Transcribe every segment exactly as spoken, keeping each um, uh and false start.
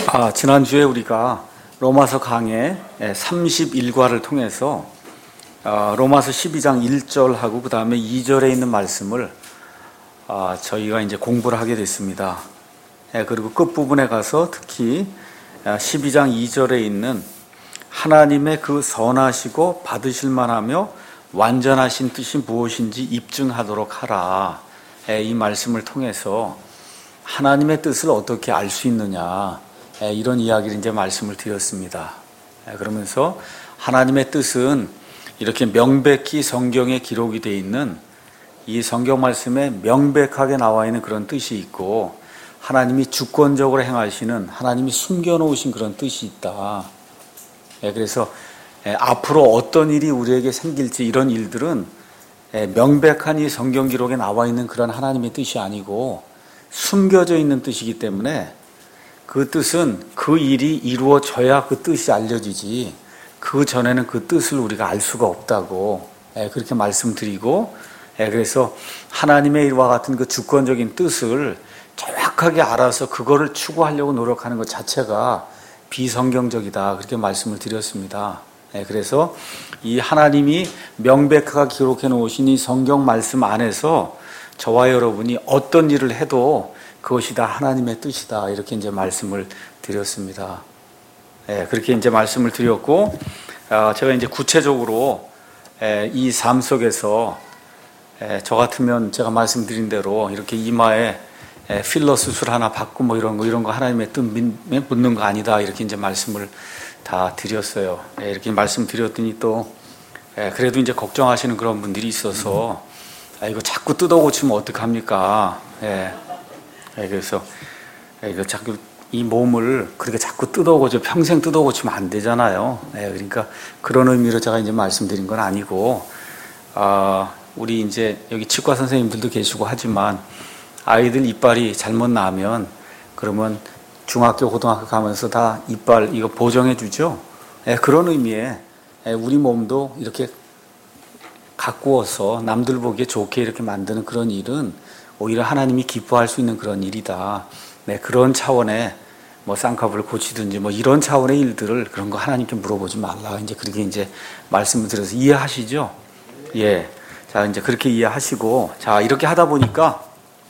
아, 지난주에 우리가 로마서 강해 삼십일 과를 통해서 아, 로마서 십이 장 일 절하고 그 다음에 이 절에 있는 말씀을 아, 저희가 이제 공부를 하게 됐습니다. 예, 그리고 끝부분에 가서 특히 십이 장 이 절에 있는 하나님의 그 선하시고 받으실 만하며 완전하신 뜻이 무엇인지 입증하도록 하라. 예, 이 말씀을 통해서 하나님의 뜻을 어떻게 알 수 있느냐, 예, 이런 이야기를 이제 말씀을 드렸습니다. 예, 그러면서 하나님의 뜻은 이렇게 명백히 성경에 기록이 되어 있는 이 성경 말씀에 명백하게 나와 있는 그런 뜻이 있고, 하나님이 주권적으로 행하시는, 하나님이 숨겨놓으신 그런 뜻이 있다. 예, 그래서 예, 앞으로 어떤 일이 우리에게 생길지 이런 일들은 예, 명백한 이 성경 기록에 나와 있는 그런 하나님의 뜻이 아니고 숨겨져 있는 뜻이기 때문에 그 뜻은 그 일이 이루어져야 그 뜻이 알려지지, 그 전에는 그 뜻을 우리가 알 수가 없다고 예, 그렇게 말씀드리고, 예, 그래서 하나님의 일과 같은 그 주권적인 뜻을 정확하게 알아서 그거를 추구하려고 노력하는 것 자체가 비성경적이다, 그렇게 말씀을 드렸습니다. 예, 그래서 이 하나님이 명백하게 기록해 놓으신 이 성경 말씀 안에서 저와 여러분이 어떤 일을 해도 그것이 다 하나님의 뜻이다, 이렇게 이제 말씀을 드렸습니다. 예, 그렇게 이제 말씀을 드렸고, 아, 제가 이제 구체적으로 예, 이 삶 속에서 예, 저 같으면 제가 말씀드린 대로 이렇게 이마에 예, 필러 수술 하나 받고 뭐 이런 거 이런 거 하나님의 뜻 묻는 거 아니다, 이렇게 이제 말씀을 다 드렸어요. 예, 이렇게 말씀드렸더니 또 예, 그래도 이제 걱정하시는 그런 분들이 있어서 아, 이거 자꾸 뜯어 고치면 어떡합니까? 예, 예, 그래서 예, 이거 자꾸 이 몸을 그렇게 자꾸 뜯어 고쳐 평생 뜯어 고치면 안 되잖아요. 예, 그러니까 그런 의미로 제가 이제 말씀드린 건 아니고, 아, 우리 이제 여기 치과 선생님들도 계시고 하지만 아이들 이빨이 잘못 나면 그러면 중학교, 고등학교 가면서 다 이빨 이거 보정해 주죠. 예, 그런 의미에 예, 우리 몸도 이렇게 가꾸어서 남들 보기에 좋게 이렇게 만드는 그런 일은 오히려 하나님이 기뻐할 수 있는 그런 일이다. 네, 그런 차원의 뭐 쌍꺼풀을 고치든지 뭐 이런 차원의 일들을 그런 거 하나님께 물어보지 말라. 이제 그렇게 이제 말씀을 드려서 이해하시죠? 예. 자, 이제 그렇게 이해하시고, 자, 이렇게 하다 보니까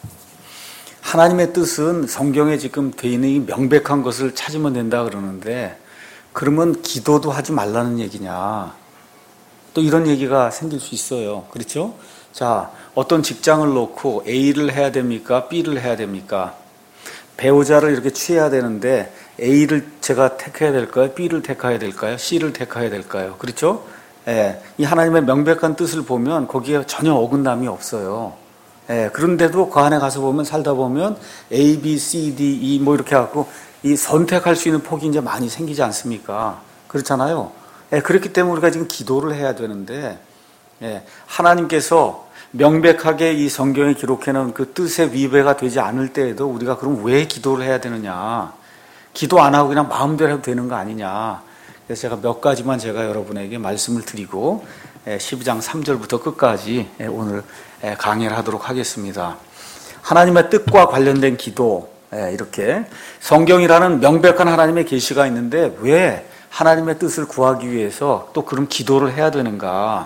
하나님의 뜻은 성경에 지금 돼 있는 이 명백한 것을 찾으면 된다 그러는데, 그러면 기도도 하지 말라는 얘기냐? 또 이런 얘기가 생길 수 있어요. 그렇죠? 자, 어떤 직장을 놓고 A를 해야 됩니까? B를 해야 됩니까? 배우자를 이렇게 취해야 되는데 A를 제가 택해야 될까요? B를 택해야 될까요? C를 택해야 될까요? 그렇죠? 예, 이 하나님의 명백한 뜻을 보면 거기에 전혀 어긋남이 없어요. 예, 그런데도 그 안에 가서 보면 살다 보면 A, B, C, D, E 뭐 이렇게 해갖고 이 선택할 수 있는 폭이 이제 많이 생기지 않습니까? 그렇잖아요. 예, 그렇기 때문에 우리가 지금 기도를 해야 되는데, 예, 하나님께서 명백하게 이 성경에 기록해놓은 그 뜻의 위배가 되지 않을 때에도 우리가 그럼 왜 기도를 해야 되느냐? 기도 안 하고 그냥 마음대로 해도 되는 거 아니냐? 그래서 제가 몇 가지만 제가 여러분에게 말씀을 드리고 십이 장 삼 절부터 끝까지 오늘 강의를 하도록 하겠습니다. 하나님의 뜻과 관련된 기도, 이렇게 성경이라는 명백한 하나님의 계시가 있는데 왜 하나님의 뜻을 구하기 위해서 또 그런 기도를 해야 되는가?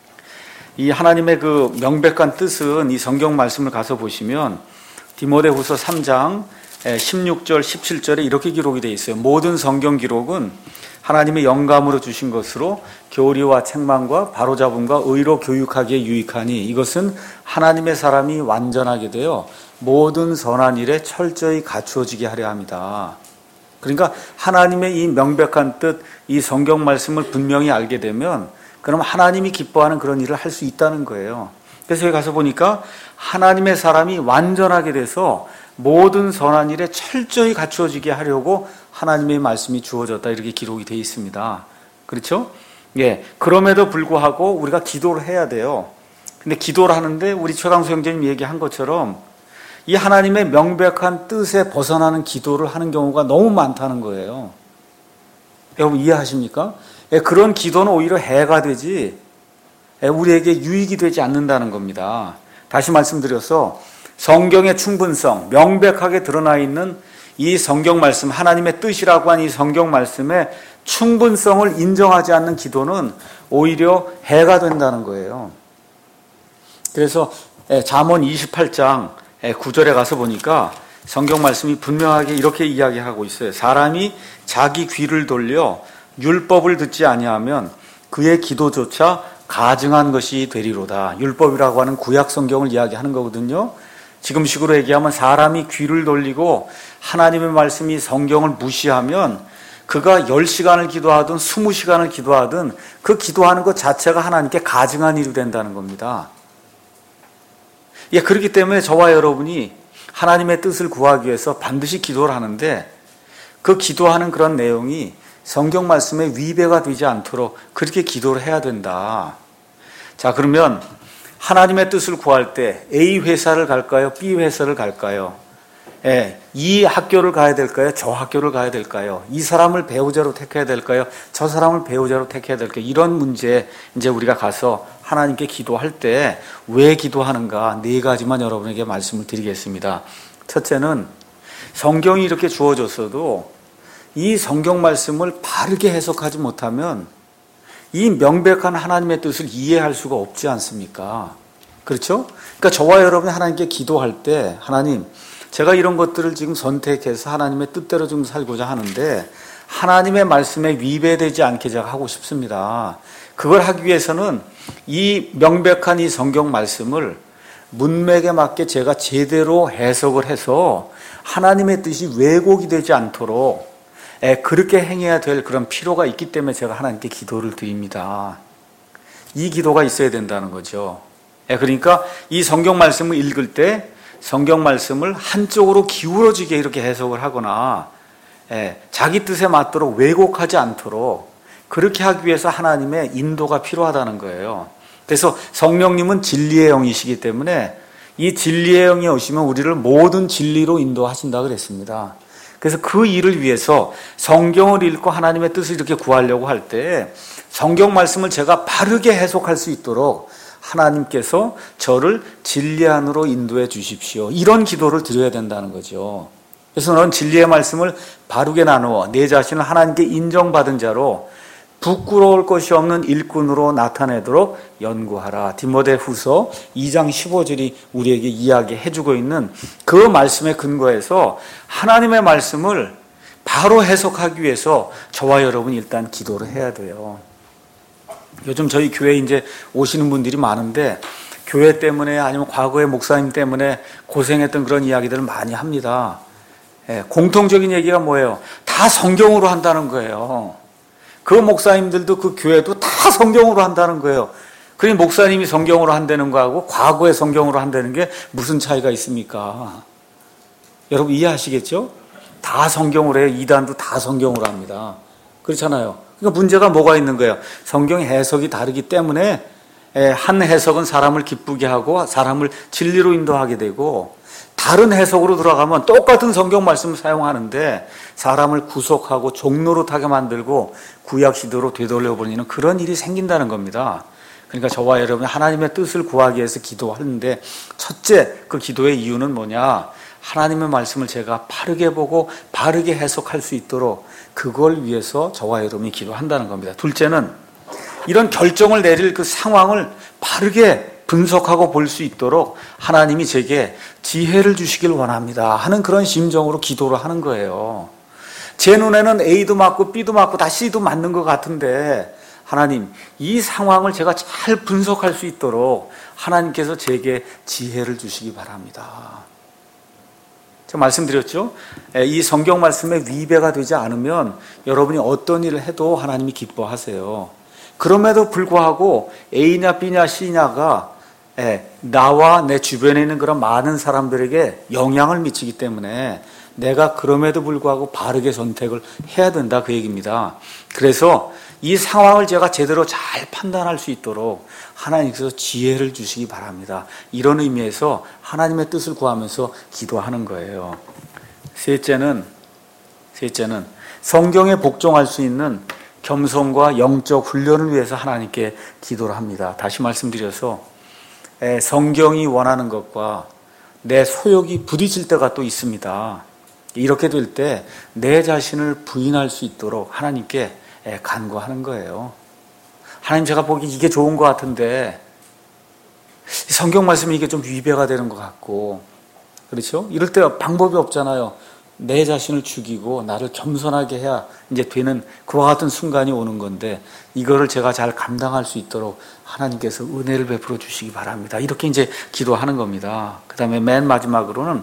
이 하나님의 그 명백한 뜻은 이 성경 말씀을 가서 보시면 디모데후서 삼 장 십육 절 십칠 절에 이렇게 기록이 되어 있어요. 모든 성경 기록은 하나님의 영감으로 주신 것으로 교리와 책망과 바로잡음과 의로 교육하기에 유익하니 이것은 하나님의 사람이 완전하게 되어 모든 선한 일에 철저히 갖추어지게 하려 합니다. 그러니까 하나님의 이 명백한 뜻, 이 성경 말씀을 분명히 알게 되면 그럼 하나님이 기뻐하는 그런 일을 할 수 있다는 거예요. 그래서 여기 가서 보니까 하나님의 사람이 완전하게 돼서 모든 선한 일에 철저히 갖추어지게 하려고 하나님의 말씀이 주어졌다, 이렇게 기록이 되어 있습니다. 그렇죠? 예. 그럼에도 불구하고 우리가 기도를 해야 돼요. 근데 기도를 하는데 우리 최강수 형제님 얘기한 것처럼 이 하나님의 명백한 뜻에 벗어나는 기도를 하는 경우가 너무 많다는 거예요. 여러분 이해하십니까? 예, 그런 기도는 오히려 해가 되지 예, 우리에게 유익이 되지 않는다는 겁니다. 다시 말씀드려서 성경의 충분성, 명백하게 드러나 있는 이 성경 말씀, 하나님의 뜻이라고 한 이 성경 말씀의 충분성을 인정하지 않는 기도는 오히려 해가 된다는 거예요. 그래서 잠언 이십팔 장 구 절에 가서 보니까 성경 말씀이 분명하게 이렇게 이야기하고 있어요. 사람이 자기 귀를 돌려 율법을 듣지 아니하면 그의 기도조차 가증한 것이 되리로다. 율법이라고 하는 구약 성경을 이야기하는 거거든요. 지금식으로 얘기하면 사람이 귀를 돌리고 하나님의 말씀이 성경을 무시하면 그가 열 시간을 기도하든 스무 시간을 기도하든 그 기도하는 것 자체가 하나님께 가증한 일이 된다는 겁니다. 예, 그렇기 때문에 저와 여러분이 하나님의 뜻을 구하기 위해서 반드시 기도를 하는데 그 기도하는 그런 내용이 성경 말씀에 위배가 되지 않도록 그렇게 기도를 해야 된다. 자, 그러면 하나님의 뜻을 구할 때 A 회사를 갈까요? B 회사를 갈까요? 예, 이 학교를 가야 될까요? 저 학교를 가야 될까요? 이 사람을 배우자로 택해야 될까요? 저 사람을 배우자로 택해야 될까요? 이런 문제 이제 우리가 가서 하나님께 기도할 때 왜 기도하는가 네 가지만 여러분에게 말씀을 드리겠습니다. 첫째는 성경이 이렇게 주어졌어도 이 성경 말씀을 바르게 해석하지 못하면 이 명백한 하나님의 뜻을 이해할 수가 없지 않습니까? 그렇죠? 그러니까 저와 여러분이 하나님께 기도할 때 하나님, 제가 이런 것들을 지금 선택해서 하나님의 뜻대로 좀 살고자 하는데 하나님의 말씀에 위배되지 않게 제가 하고 싶습니다. 그걸 하기 위해서는 이 명백한 이 성경 말씀을 문맥에 맞게 제가 제대로 해석을 해서 하나님의 뜻이 왜곡이 되지 않도록 그렇게 행해야 될 그런 필요가 있기 때문에 제가 하나님께 기도를 드립니다. 이 기도가 있어야 된다는 거죠. 그러니까 이 성경 말씀을 읽을 때 성경 말씀을 한쪽으로 기울어지게 이렇게 해석을 하거나 자기 뜻에 맞도록 왜곡하지 않도록 그렇게 하기 위해서 하나님의 인도가 필요하다는 거예요. 그래서 성령님은 진리의 영이시기 때문에 이 진리의 영이 오시면 우리를 모든 진리로 인도하신다 그랬습니다. 그래서 그 일을 위해서 성경을 읽고 하나님의 뜻을 이렇게 구하려고 할 때 성경 말씀을 제가 바르게 해석할 수 있도록 하나님께서 저를 진리 안으로 인도해 주십시오. 이런 기도를 드려야 된다는 거죠. 그래서 너는 진리의 말씀을 바르게 나누어 내 자신을 하나님께 인정받은 자로 부끄러울 것이 없는 일꾼으로 나타내도록 연구하라. 디모데후서 이 장 십오 절이 우리에게 이야기해주고 있는 그 말씀에 근거해서 하나님의 말씀을 바로 해석하기 위해서 저와 여러분이 일단 기도를 해야 돼요. 요즘 저희 교회에 이제 오시는 분들이 많은데 교회 때문에 아니면 과거의 목사님 때문에 고생했던 그런 이야기들을 많이 합니다. 예, 공통적인 얘기가 뭐예요? 다 성경으로 한다는 거예요. 그 목사님들도 그 교회도 다 성경으로 한다는 거예요. 그러니 목사님이 성경으로 한다는 거하고 과거의 성경으로 한다는 게 무슨 차이가 있습니까? 여러분 이해하시겠죠? 다 성경으로 해요. 이단도 다 성경으로 합니다. 그렇잖아요. 그러니까 문제가 뭐가 있는 거예요? 성경 해석이 다르기 때문에 한 해석은 사람을 기쁘게 하고 사람을 진리로 인도하게 되고 다른 해석으로 들어가면 똑같은 성경 말씀을 사용하는데 사람을 구속하고 종노릇하게 만들고 구약 시대로 되돌려버리는 그런 일이 생긴다는 겁니다. 그러니까 저와 여러분이 하나님의 뜻을 구하기 위해서 기도하는데 첫째 그 기도의 이유는 뭐냐? 하나님의 말씀을 제가 바르게 보고 바르게 해석할 수 있도록 그걸 위해서 저와 여러분이 기도한다는 겁니다. 둘째는 이런 결정을 내릴 그 상황을 바르게 분석하고 볼 수 있도록 하나님이 제게 지혜를 주시길 원합니다 하는 그런 심정으로 기도를 하는 거예요. 제 눈에는 A도 맞고 B도 맞고 다 C도 맞는 것 같은데 하나님 이 상황을 제가 잘 분석할 수 있도록 하나님께서 제게 지혜를 주시기 바랍니다. 제가 말씀드렸죠? 이 성경 말씀에 위배가 되지 않으면 여러분이 어떤 일을 해도 하나님이 기뻐하세요. 그럼에도 불구하고 A냐 B냐 C냐가 나와 내 주변에 있는 그런 많은 사람들에게 영향을 미치기 때문에 내가 그럼에도 불구하고 바르게 선택을 해야 된다 그 얘기입니다. 그래서 이 상황을 제가 제대로 잘 판단할 수 있도록 하나님께서 지혜를 주시기 바랍니다. 이런 의미에서 하나님의 뜻을 구하면서 기도하는 거예요. 셋째는 셋째는 성경에 복종할 수 있는 겸손과 영적 훈련을 위해서 하나님께 기도를 합니다. 다시 말씀드려서 성경이 원하는 것과 내 소욕이 부딪힐 때가 또 있습니다. 이렇게 될 때 내 자신을 부인할 수 있도록 하나님께 간구하는 거예요. 하나님, 제가 보기 이게 좋은 것 같은데 성경 말씀이 이게 좀 위배가 되는 것 같고, 그렇죠? 이럴 때 방법이 없잖아요. 내 자신을 죽이고 나를 겸손하게 해야 이제 되는 그와 같은 순간이 오는 건데, 이거를 제가 잘 감당할 수 있도록 하나님께서 은혜를 베풀어 주시기 바랍니다. 이렇게 이제 기도하는 겁니다. 그 다음에 맨 마지막으로는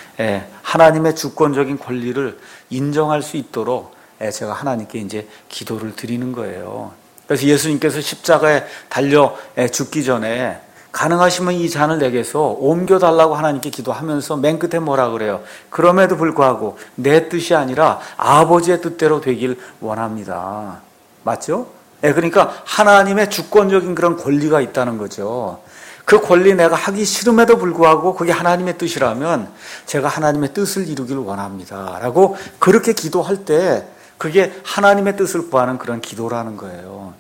하나님의 주권적인 권리를 인정할 수 있도록 제가 하나님께 이제 기도를 드리는 거예요. 그래서 예수님께서 십자가에 달려 죽기 전에 가능하시면 이 잔을 내게서 옮겨달라고 하나님께 기도하면서 맨 끝에 뭐라 그래요? 그럼에도 불구하고 내 뜻이 아니라 아버지의 뜻대로 되길 원합니다. 맞죠? 네, 그러니까 하나님의 주권적인 그런 권리가 있다는 거죠. 그 권리 내가 하기 싫음에도 불구하고 그게 하나님의 뜻이라면 제가 하나님의 뜻을 이루길 원합니다. 라고 그렇게 기도할 때 그게 하나님의 뜻을 구하는 그런 기도라는 거예요.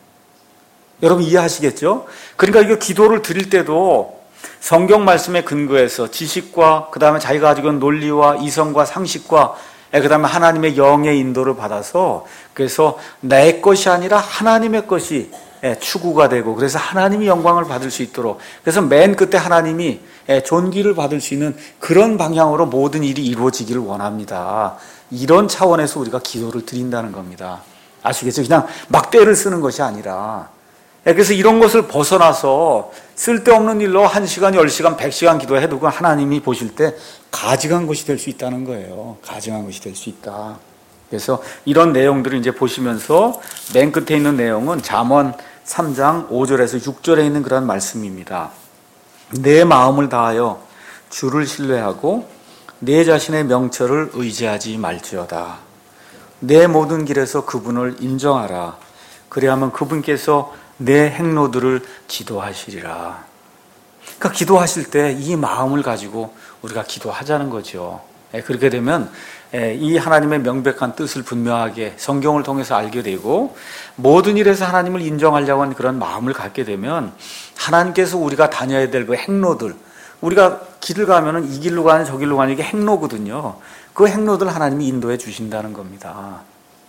여러분 이해하시겠죠? 그러니까 이거 기도를 드릴 때도 성경 말씀에 근거해서 지식과 그 다음에 자기가 가지고 있는 논리와 이성과 상식과 그 다음에 하나님의 영의 인도를 받아서, 그래서 내 것이 아니라 하나님의 것이 추구가 되고, 그래서 하나님이 영광을 받을 수 있도록, 그래서 맨 끝에 하나님이 존귀를 받을 수 있는 그런 방향으로 모든 일이 이루어지기를 원합니다. 이런 차원에서 우리가 기도를 드린다는 겁니다. 아시겠죠? 그냥 막대를 쓰는 것이 아니라. 그래서 이런 것을 벗어나서 쓸데없는 일로 한 시간, 열 시간, 백 시간 기도해도 하나님이 보실 때 가증한 것이 될 수 있다는 거예요. 가증한 것이 될 수 있다. 그래서 이런 내용들을 이제 보시면서 맨 끝에 있는 내용은 잠언 삼 장 오 절에서 육 절에 있는 그런 말씀입니다. 내 마음을 다하여 주를 신뢰하고 내 자신의 명철을 의지하지 말지어다. 내 모든 길에서 그분을 인정하라. 그래야만 그분께서 내 행로들을 지도하시리라. 그러니까 기도하실 때 이 마음을 가지고 우리가 기도하자는 거죠. 그렇게 되면 이 하나님의 명백한 뜻을 분명하게 성경을 통해서 알게 되고, 모든 일에서 하나님을 인정하려고 하는 그런 마음을 갖게 되면 하나님께서 우리가 다녀야 될 그 행로들, 우리가 길을 가면은 이 길로 가는 저 길로 가는 게 행로거든요. 그 행로들 하나님이 인도해 주신다는 겁니다.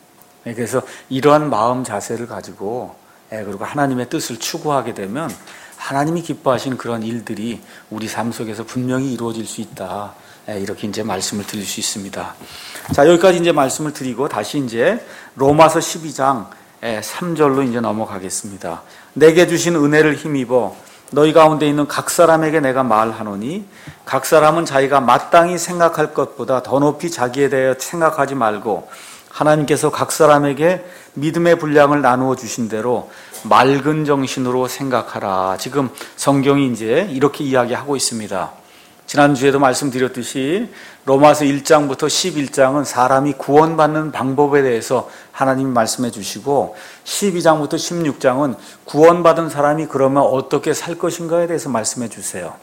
그래서 이러한 마음 자세를 가지고 그리고 하나님의 뜻을 추구하게 되면 하나님이 기뻐하시는 그런 일들이 우리 삶 속에서 분명히 이루어질 수 있다. 이렇게 이제 말씀을 드릴 수 있습니다. 자, 여기까지 이제 말씀을 드리고 다시 이제 로마서 십이 장 삼 절로 이제 넘어가겠습니다. 내게 주신 은혜를 힘입어 너희 가운데 있는 각 사람에게 내가 말하노니 각 사람은 자기가 마땅히 생각할 것보다 더 높이 자기에 대해 생각하지 말고 하나님께서 각 사람에게 믿음의 분량을 나누어 주신 대로 맑은 정신으로 생각하라. 지금 성경이 이제 이렇게 이야기하고 있습니다. 지난주에도 말씀드렸듯이 로마서 일 장부터 십일 장은 사람이 구원받는 방법에 대해서 하나님이 말씀해 주시고, 십이 장부터 십육 장은 구원받은 사람이 그러면 어떻게 살 것인가에 대해서 말씀해 주세요.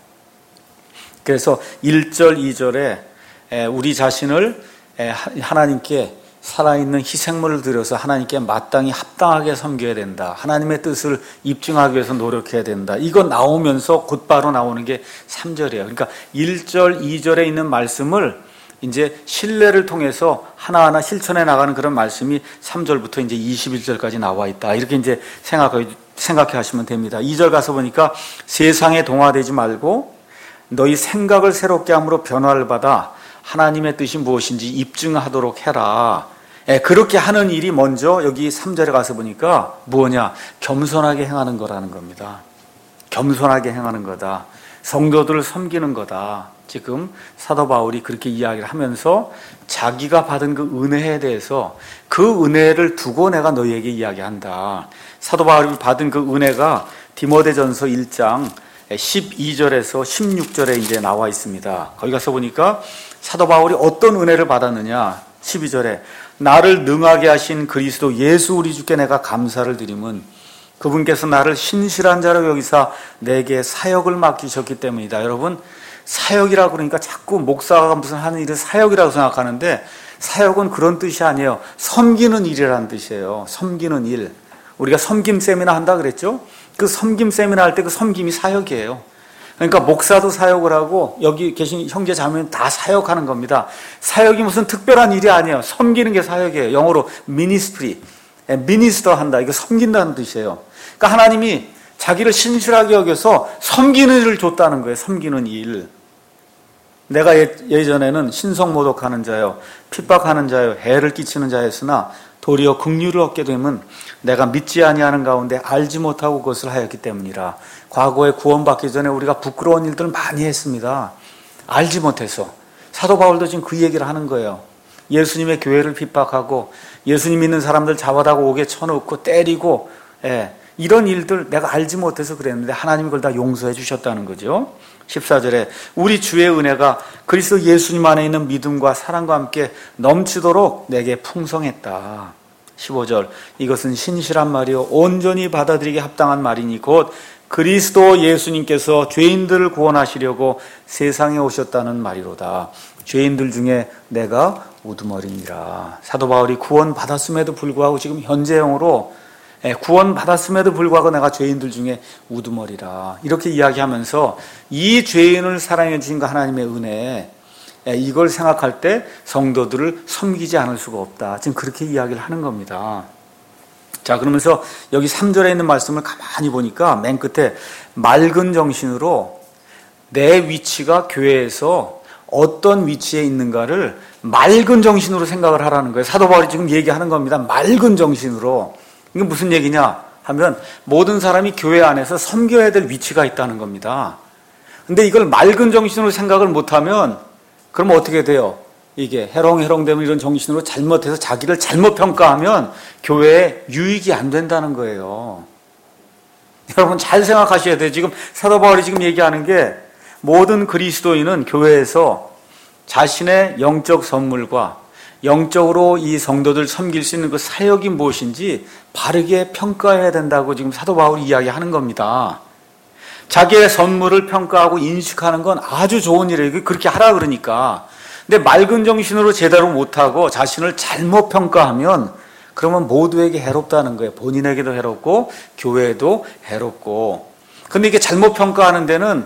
그래서 일 절, 이 절에 우리 자신을 하나님께 살아있는 희생물을 드려서 하나님께 마땅히 합당하게 섬겨야 된다. 하나님의 뜻을 입증하기 위해서 노력해야 된다. 이거 나오면서 곧바로 나오는 게 삼 절이에요. 그러니까 일 절, 이 절에 있는 말씀을 이제 신뢰를 통해서 하나하나 실천해 나가는 그런 말씀이 삼 절부터 이제 이십일 절까지 나와 있다. 이렇게 이제 생각해, 생각해 하시면 됩니다. 이 절 가서 보니까 세상에 동화되지 말고 너희 생각을 새롭게 함으로 변화를 받아 하나님의 뜻이 무엇인지 입증하도록 해라. 예, 그렇게 하는 일이 먼저 여기 삼 절에 가서 보니까 뭐냐? 겸손하게 행하는 거라는 겁니다. 겸손하게 행하는 거다. 성도들을 섬기는 거다. 지금 사도 바울이 그렇게 이야기를 하면서 자기가 받은 그 은혜에 대해서 그 은혜를 두고 내가 너희에게 이야기한다. 사도 바울이 받은 그 은혜가 디모데전서 일 장 십이 절에서 십육 절에 이제 나와 있습니다. 거기 가서 보니까 사도 바울이 어떤 은혜를 받았느냐? 십이 절에 나를 능하게 하신 그리스도 예수 우리 주께 내가 감사를 드림은 그분께서 나를 신실한 자로 여기사 내게 사역을 맡기셨기 때문이다. 여러분, 사역이라고 그러니까 자꾸 목사가 무슨 하는 일을 사역이라고 생각하는데 사역은 그런 뜻이 아니에요. 섬기는 일이라는 뜻이에요. 섬기는 일. 우리가 섬김 세미나 한다 그랬죠? 그 섬김 세미나 할 때 그 섬김이 사역이에요. 그러니까 목사도 사역을 하고 여기 계신 형제 자매는 다 사역하는 겁니다. 사역이 무슨 특별한 일이 아니에요. 섬기는 게 사역이에요. 영어로 미니스트리, 미니스터 한다. 이거 섬긴다는 뜻이에요. 그러니까 하나님이 자기를 신실하게 여겨서 섬기는 일을 줬다는 거예요. 섬기는 일. 내가 예, 예전에는 신성모독하는 자요, 핍박하는 자요, 해를 끼치는 자였으나 도리어 긍휼을 얻게 되면 내가 믿지 아니하는 가운데 알지 못하고 그것을 하였기 때문이라. 과거에 구원받기 전에 우리가 부끄러운 일들을 많이 했습니다. 알지 못해서. 사도 바울도 지금 그 얘기를 하는 거예요. 예수님의 교회를 핍박하고 예수님 믿는 사람들 잡아다가 옥에 쳐놓고 때리고, 예, 이런 일들 내가 알지 못해서 그랬는데 하나님이 그걸 다 용서해 주셨다는 거죠. 십사 절에 우리 주의 은혜가 그리스도 예수님 안에 있는 믿음과 사랑과 함께 넘치도록 내게 풍성했다. 십오 절 이것은 신실한 말이요 온전히 받아들이기 합당한 말이니 곧 그리스도 예수님께서 죄인들을 구원하시려고 세상에 오셨다는 말이로다. 죄인들 중에 내가 우두머리니라. 사도 바울이 구원 받았음에도 불구하고 지금 현재형으로 구원 받았음에도 불구하고 내가 죄인들 중에 우두머리라 이렇게 이야기하면서 이 죄인을 사랑해 주신 그 하나님의 은혜, 이걸 생각할 때 성도들을 섬기지 않을 수가 없다. 지금 그렇게 이야기를 하는 겁니다. 자, 그러면서 여기 삼 절에 있는 말씀을 가만히 보니까 맨 끝에 맑은 정신으로 내 위치가 교회에서 어떤 위치에 있는가를 맑은 정신으로 생각을 하라는 거예요. 사도 바울이 지금 얘기하는 겁니다. 맑은 정신으로. 이게 무슨 얘기냐 하면 모든 사람이 교회 안에서 섬겨야 될 위치가 있다는 겁니다. 근데 이걸 맑은 정신으로 생각을 못하면 그럼 어떻게 돼요? 이게 해롱해롱되면 이런 정신으로 잘못해서 자기를 잘못 평가하면 교회에 유익이 안 된다는 거예요. 여러분 잘 생각하셔야 돼요. 지금 사도 바울이 지금 얘기하는 게 모든 그리스도인은 교회에서 자신의 영적 선물과 영적으로 이 성도들 섬길 수 있는 그 사역이 무엇인지 바르게 평가해야 된다고 지금 사도 바울이 이야기하는 겁니다. 자기의 선물을 평가하고 인식하는 건 아주 좋은 일이에요. 그렇게 하라 그러니까. 근데 맑은 정신으로 제대로 못하고 자신을 잘못 평가하면 그러면 모두에게 해롭다는 거예요. 본인에게도 해롭고 교회에도 해롭고. 근데 이게 잘못 평가하는 데는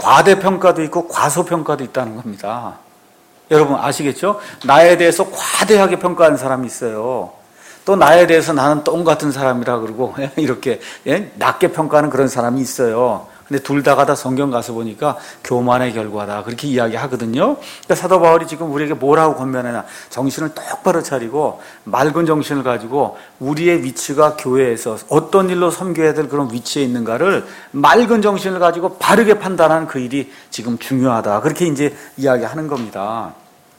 과대평가도 있고 과소평가도 있다는 겁니다. 여러분 아시겠죠? 나에 대해서 과대하게 평가하는 사람이 있어요. 또 나에 대해서 나는 똥 같은 사람이라 그러고 이렇게 낮게 평가하는 그런 사람이 있어요. 근데 둘 다가 다 성경 가서 보니까 교만의 결과다 그렇게 이야기하거든요. 그러니까 사도 바울이 지금 우리에게 뭐라고 권면하냐, 정신을 똑바로 차리고 맑은 정신을 가지고 우리의 위치가 교회에서 어떤 일로 섬겨야 될 그런 위치에 있는가를 맑은 정신을 가지고 바르게 판단하는 그 일이 지금 중요하다 그렇게 이제 이야기하는 겁니다.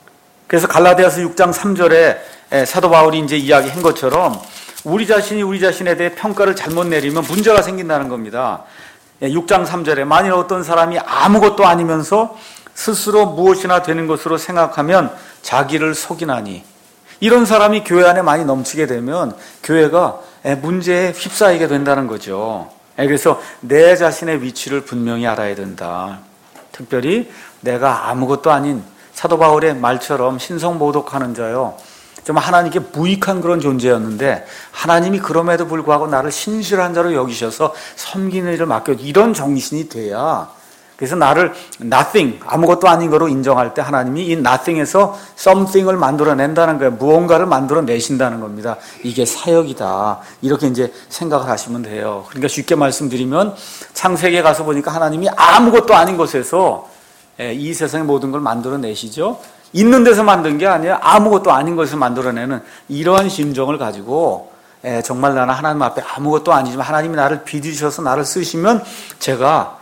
그래서 갈라디아서 육 장 삼 절에 사도 바울이 이제 이야기한 것처럼 우리 자신이 우리 자신에 대해 평가를 잘못 내리면 문제가 생긴다는 겁니다. 육 장 삼 절에 만일 어떤 사람이 아무것도 아니면서 스스로 무엇이나 되는 것으로 생각하면 자기를 속이나니, 이런 사람이 교회 안에 많이 넘치게 되면 교회가 문제에 휩싸이게 된다는 거죠. 그래서 내 자신의 위치를 분명히 알아야 된다. 특별히 내가 아무것도 아닌 사도 바울의 말처럼 신성모독하는 자요, 좀 하나님께 무익한 그런 존재였는데 하나님이 그럼에도 불구하고 나를 신실한 자로 여기셔서 섬기는 일을 맡겨, 이런 정신이 돼야, 그래서 나를 nothing, 아무것도 아닌 거로 인정할 때 하나님이 이 nothing에서 something을 만들어낸다는 거예요. 무언가를 만들어내신다는 겁니다. 이게 사역이다. 이렇게 이제 생각을 하시면 돼요. 그러니까 쉽게 말씀드리면 창세기에 가서 보니까 하나님이 아무것도 아닌 곳에서 이 세상의 모든 걸 만들어내시죠. 있는 데서 만든 게 아니라 아무것도 아닌 것을 만들어내는 이러한 심정을 가지고 정말 나는 하나님 앞에 아무것도 아니지만 하나님이 나를 빚으셔서 나를 쓰시면 제가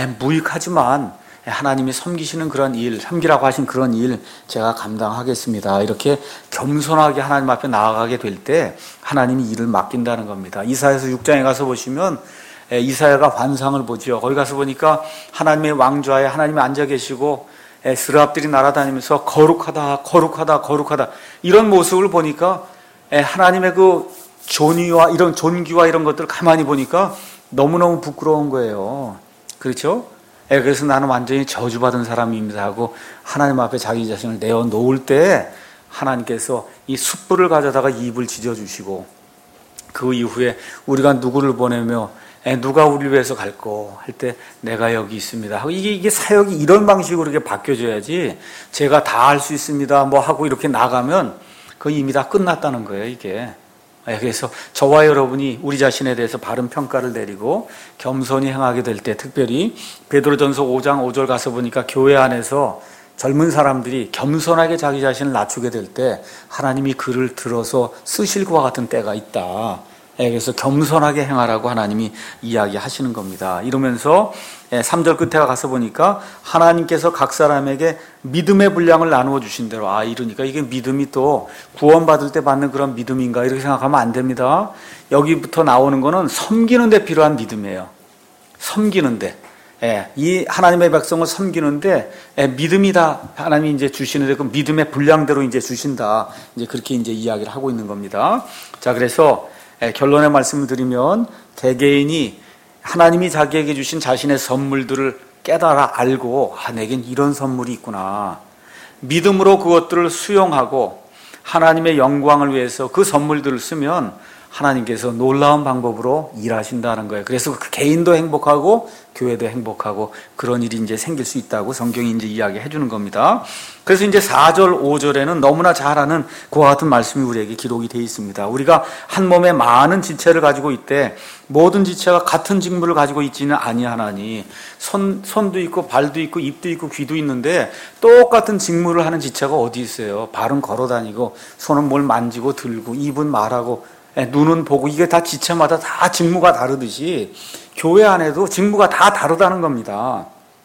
무익하지만 하나님이 섬기시는 그런 일, 섬기라고 하신 그런 일 제가 감당하겠습니다. 이렇게 겸손하게 하나님 앞에 나아가게 될 때 하나님이 일을 맡긴다는 겁니다. 이사야서 육 장에 가서 보시면 이사야가 환상을 보죠. 거기 가서 보니까 하나님의 왕좌에 하나님이 앉아 계시고 스랍들이 날아다니면서 거룩하다, 거룩하다, 거룩하다, 이런 모습을 보니까 하나님의 그 존귀와 이런 존귀와 이런 것들을 가만히 보니까 너무너무 부끄러운 거예요. 그렇죠? 그래서 나는 완전히 저주받은 사람입니다 하고 하나님 앞에 자기 자신을 내어놓을 때 하나님께서 이 숯불을 가져다가 입을 지져주시고 그 이후에 우리가 누구를 보내며 누가 우리를 위해서 갈고 할 때 내가 여기 있습니다 하고 이게 이게 사역이 이런 방식으로 이렇게 바뀌어져야지 제가 다 할 수 있습니다 뭐 하고 이렇게 나가면 그 이미 다 끝났다는 거예요 이게. 그래서 저와 여러분이 우리 자신에 대해서 바른 평가를 내리고 겸손히 행하게 될 때, 특별히 베드로전서 오 장 오 절 가서 보니까 교회 안에서 젊은 사람들이 겸손하게 자기 자신을 낮추게 될 때 하나님이 그를 들어서 쓰실 것과 같은 때가 있다. 그래서 겸손하게 행하라고 하나님이 이야기하시는 겁니다. 이러면서 삼 절 끝에 가서 보니까 하나님께서 각 사람에게 믿음의 분량을 나누어 주신 대로, 아 이러니까 이게 믿음이 또 구원받을 때 받는 그런 믿음인가 이렇게 생각하면 안 됩니다. 여기부터 나오는 거는 섬기는 데 필요한 믿음이에요. 섬기는 데. 예, 이 하나님의 백성을 섬기는데 예, 믿음이 다 하나님이 이제 주시는데 그 믿음의 분량대로 이제 주신다. 이제 그렇게 이제 이야기를 하고 있는 겁니다. 자, 그래서 예, 결론의 말씀을 드리면 개개인이 하나님이 자기에게 주신 자신의 선물들을 깨달아 알고 아 내겐 이런 선물이 있구나. 믿음으로 그것들을 수용하고 하나님의 영광을 위해서 그 선물들을 쓰면 하나님께서 놀라운 방법으로 일하신다는 거예요. 그래서 그 개인도 행복하고 교회도 행복하고 그런 일이 이제 생길 수 있다고 성경이 이제 이야기해 주는 겁니다. 그래서 이제 사 절, 오 절에는 너무나 잘 아는 그와 같은 말씀이 우리에게 기록이 되어 있습니다. 우리가 한 몸에 많은 지체를 가지고 있되 모든 지체가 같은 직무를 가지고 있지는 아니하나니 손, 손도 있고 발도 있고 입도 있고 귀도 있는데 똑같은 직무를 하는 지체가 어디 있어요? 발은 걸어 다니고 손은 뭘 만지고 들고 입은 말하고 눈은 보고 이게 다 지체마다 다 직무가 다르듯이 교회 안에도 직무가 다 다르다는 겁니다.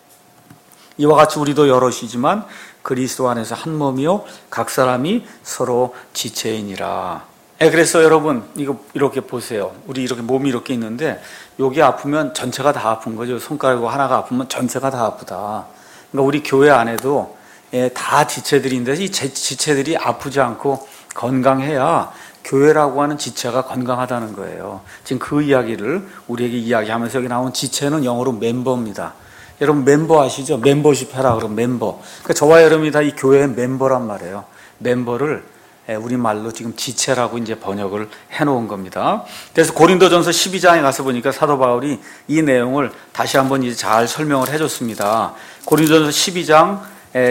이와 같이 우리도 여럿이지만 그리스도 안에서 한 몸이요 각 사람이 서로 지체이니라. 그래서 여러분 이거 이렇게 보세요. 우리 이렇게 몸이 이렇게 있는데 여기 아프면 전체가 다 아픈 거죠. 손가락 하나가 아프면 전체가 다 아프다. 그러니까 우리 교회 안에도 다 지체들인데 이 지체들이 아프지 않고 건강해야 교회라고 하는 지체가 건강하다는 거예요. 지금 그 이야기를 우리에게 이야기하면서 여기 나온 지체는 영어로 멤버입니다. 여러분 멤버 아시죠? 멤버십 해라 그러면 멤버. 그러니까 저와 여러분이 다 이 교회의 멤버란 말이에요. 멤버를 우리말로 지금 지체라고 이제 번역을 해놓은 겁니다. 그래서 고린도전서 십이 장에 가서 보니까 사도 바울이 이 내용을 다시 한번 이제 잘 설명을 해줬습니다. 고린도전서 십이 장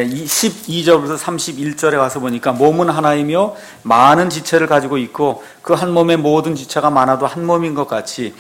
십이 절부터 삼십일 절에 가서 보니까 몸은 하나이며 많은 지체를 가지고 있고 그 한 몸의 모든 지체가 많아도 한 몸인 것 같이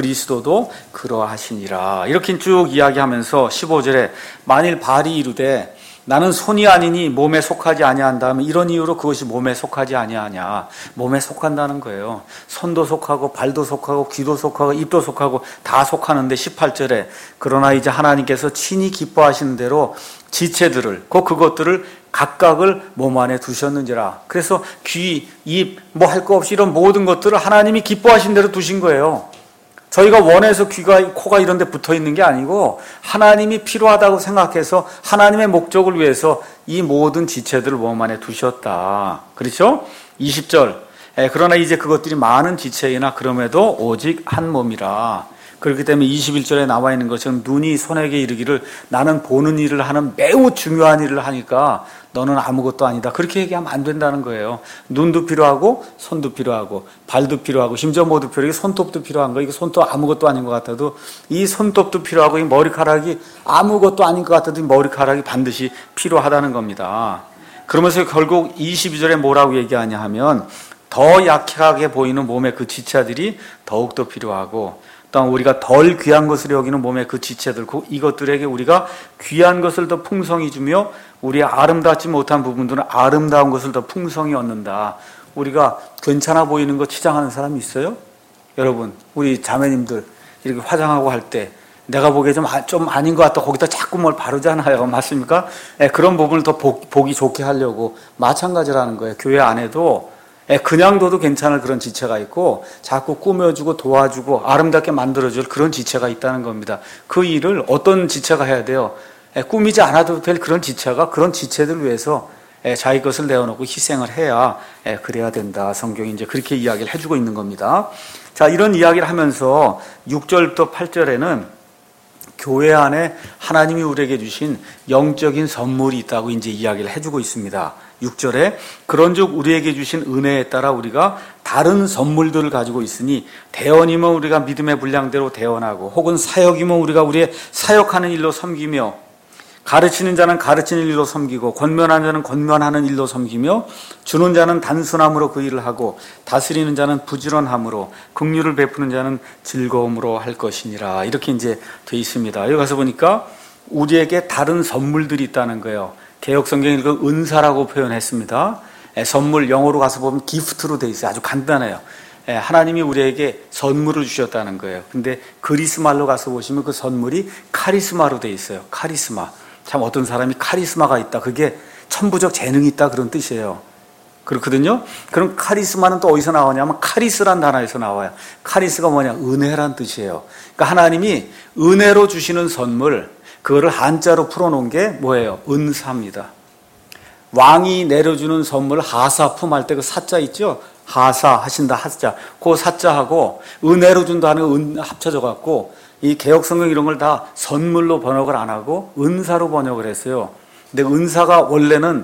그리스도도 그러하시니라. 이렇게 쭉 이야기하면서 십오 절에 만일 발이 이르되 나는 손이 아니니 몸에 속하지 아니한다 하면 이런 이유로 그것이 몸에 속하지 아니하냐. 몸에 속한다는 거예요. 손도 속하고 발도 속하고 귀도 속하고 입도 속하고 다 속하는데 십팔 절에 그러나 이제 하나님께서 친히 기뻐하시는 대로 지체들을 곧 그것들을 각각을 몸 안에 두셨는지라. 그래서 귀, 입, 뭐 할 거 없이 이런 모든 것들을 하나님이 기뻐하신 대로 두신 거예요. 저희가 원해서 귀가, 코가 이런 데 붙어 있는 게 아니고 하나님이 필요하다고 생각해서 하나님의 목적을 위해서 이 모든 지체들을 몸 안에 두셨다. 그렇죠? 이십 절. 그러나 이제 그것들이 많은 지체이나 그럼에도 오직 한 몸이라. 그렇기 때문에 이십일 절에 나와 있는 것처럼 눈이 손에게 이르기를 나는 보는 일을 하는 매우 중요한 일을 하니까 너는 아무것도 아니다. 그렇게 얘기하면 안 된다는 거예요. 눈도 필요하고 손도 필요하고 발도 필요하고 심지어 모두 필요하고 손톱도 필요한 거. 이거 손톱 아무것도 아닌 것 같아도 이 손톱도 필요하고 이 머리카락이 아무것도 아닌 것 같아도 이 머리카락이 반드시 필요하다는 겁니다. 그러면서 결국 이십이 절에 뭐라고 얘기하냐 하면 더 약하게 보이는 몸의 그 지체들이 더욱더 필요하고 또 우리가 덜 귀한 것을 여기는 몸의 그 지체들, 이것들에게 우리가 귀한 것을 더 풍성히 주며 우리 아름답지 못한 부분들은 아름다운 것을 더 풍성히 얻는다. 우리가 괜찮아 보이는 거 치장하는 사람이 있어요? 여러분, 우리 자매님들 이렇게 화장하고 할 때 내가 보기에 좀, 좀 아닌 것 같다. 거기다 자꾸 뭘 바르잖아요. 맞습니까? 네, 그런 부분을 더 보, 보기 좋게 하려고 마찬가지라는 거예요. 교회 안에도 그냥 둬도 괜찮을 그런 지체가 있고 자꾸 꾸며주고 도와주고 아름답게 만들어줄 그런 지체가 있다는 겁니다. 그 일을 어떤 지체가 해야 돼요? 꾸미지 않아도 될 그런 지체가 그런 지체들 위해서 자기 것을 내어놓고 희생을 해야 그래야 된다. 성경이 이제 그렇게 이야기를 해주고 있는 겁니다. 자, 이런 이야기를 하면서 육 절부터 팔 절에는 교회 안에 하나님이 우리에게 주신 영적인 선물이 있다고 이제 이야기를 해주고 있습니다. 육 절에 그런즉 우리에게 주신 은혜에 따라 우리가 다른 선물들을 가지고 있으니 대원이면 우리가 믿음의 분량대로 대원하고 혹은 사역이면 우리가 우리의 사역하는 일로 섬기며 가르치는 자는 가르치는 일로 섬기고 권면하는 자는 권면하는 일로 섬기며 주는 자는 단순함으로 그 일을 하고 다스리는 자는 부지런함으로 긍휼을 베푸는 자는 즐거움으로 할 것이니라. 이렇게 이제 돼 있습니다. 여기 가서 보니까 우리에게 다른 선물들이 있다는 거예요. 개역성경에 이걸 은사라고 표현했습니다. 선물 영어로 가서 보면 기프트로 돼 있어요. 아주 간단해요. 하나님이 우리에게 선물을 주셨다는 거예요. 근데 그리스 말로 가서 보시면 그 선물이 카리스마로 돼 있어요. 카리스마. 참 어떤 사람이 카리스마가 있다. 그게 천부적 재능이 있다. 그런 뜻이에요. 그렇거든요. 그럼 카리스마는 또 어디서 나오냐면 카리스란 단어에서 나와요. 카리스가 뭐냐? 은혜란 뜻이에요. 그러니까 하나님이 은혜로 주시는 선물, 그거를 한자로 풀어놓은 게 뭐예요? 은사입니다. 왕이 내려주는 선물 하사품 할 때 그 사자 있죠? 하사 하신다 하자. 그 사자하고 은혜로 준다는 은 합쳐져 갖고 이 개역성경 이런 걸 다 선물로 번역을 안 하고 은사로 번역을 했어요. 근데 은사가 원래는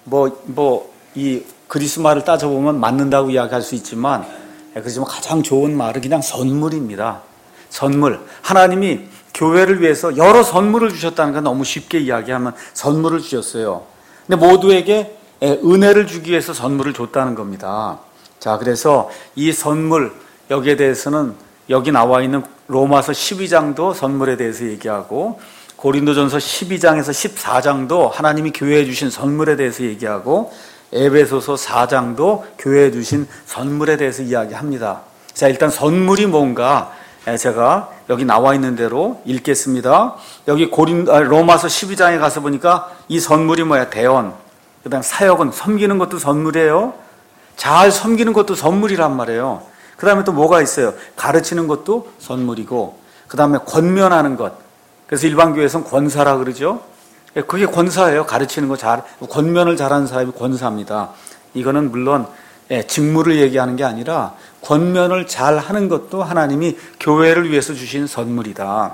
뭐 뭐 이 그리스 말을 따져보면 맞는다고 이야기할 수 있지만 그렇지만 가장 좋은 말은 그냥 선물입니다. 선물. 하나님이 교회를 위해서 여러 선물을 주셨다는 건 너무 쉽게 이야기하면 선물을 주셨어요. 근데 모두에게 은혜를 주기 위해서 선물을 줬다는 겁니다. 자, 그래서 이 선물 여기에 대해서는 여기 나와 있는 로마서 십이 장도 선물에 대해서 얘기하고 고린도전서 십이 장에서 십사 장도 하나님이 교회에 주신 선물에 대해서 얘기하고 에베소서 사 장도 교회에 주신 선물에 대해서 이야기합니다. 자, 일단 선물이 뭔가 제가 여기 나와 있는 대로 읽겠습니다. 여기 고린 로마서 십이 장에 가서 보니까 이 선물이 뭐야? 대언. 그다음 사역은 섬기는 것도 선물이에요. 잘 섬기는 것도 선물이란 말이에요. 그 다음에 또 뭐가 있어요? 가르치는 것도 선물이고, 그 다음에 권면하는 것. 그래서 일반 교회에서는 권사라 그러죠. 그게 권사예요. 가르치는 거 잘, 권면을 잘하는 사람이 권사입니다. 이거는 물론 직무를 얘기하는 게 아니라 권면을 잘 하는 것도 하나님이 교회를 위해서 주신 선물이다.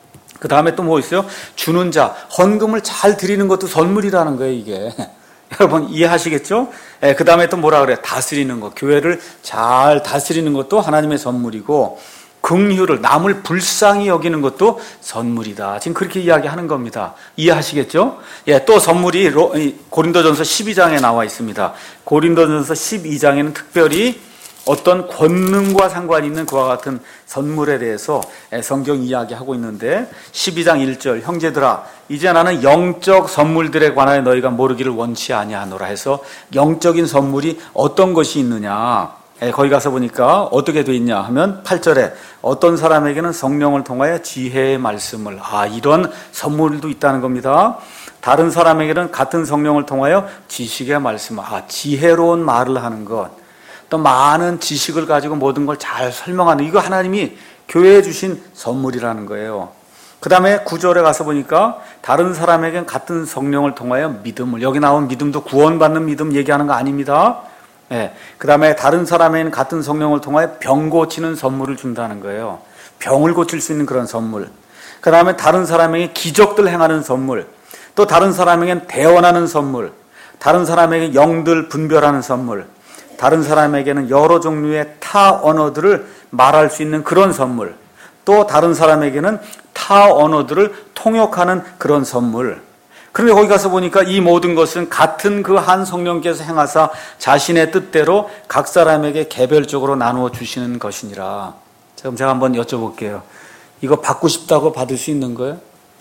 그 다음에 또 뭐 있어요? 주는 자, 헌금을 잘 드리는 것도 선물이라는 거예요, 이게. 여러분 이해하시겠죠? 그 다음에 또 뭐라 그래요? 다스리는 것. 교회를 잘 다스리는 것도 하나님의 선물이고, 긍휼을, 남을 불쌍히 여기는 것도 선물이다. 지금 그렇게 이야기하는 겁니다. 이해하시겠죠? 예, 또 선물이 고린도전서 십이 장에 나와 있습니다. 고린도전서 십이 장에는 특별히 어떤 권능과 상관이 있는 그와 같은 선물에 대해서 성경 이야기하고 있는데 십이 장 일 절 형제들아 이제 나는 영적 선물들에 관하여 너희가 모르기를 원치 아니하노라 해서 영적인 선물이 어떤 것이 있느냐. 거기 가서 보니까 어떻게 돼 있냐 하면 팔 절에 어떤 사람에게는 성령을 통하여 지혜의 말씀을, 아 이런 선물도 있다는 겁니다. 다른 사람에게는 같은 성령을 통하여 지식의 말씀, 아 지혜로운 말을 하는 것, 또 많은 지식을 가지고 모든 걸 잘 설명하는, 이거 하나님이 교회에 주신 선물이라는 거예요. 그 다음에 구 절에 가서 보니까 다른 사람에게는 같은 성령을 통하여 믿음을, 여기 나온 믿음도 구원받는 믿음 얘기하는 거 아닙니다. 네. 그 다음에 다른 사람에게는 같은 성령을 통하여 병 고치는 선물을 준다는 거예요. 병을 고칠 수 있는 그런 선물. 그 다음에 다른 사람에게 기적들 행하는 선물, 또 다른 사람에게는 대언하는 선물, 다른 사람에게 영들 분별하는 선물, 다른 사람에게는 여러 종류의 타 언어들을 말할 수 있는 그런 선물, 또 다른 사람에게는 타 언어들을 통역하는 그런 선물. 그런데 거기 가서 보니까 이 모든 것은 같은 그 한 성령께서 행하사 자신의 뜻대로 각 사람에게 개별적으로 나누어 주시는 것이니라. 그럼 제가 한번 여쭤볼게요. 이거 받고 싶다고 받을 수 있는 거예요?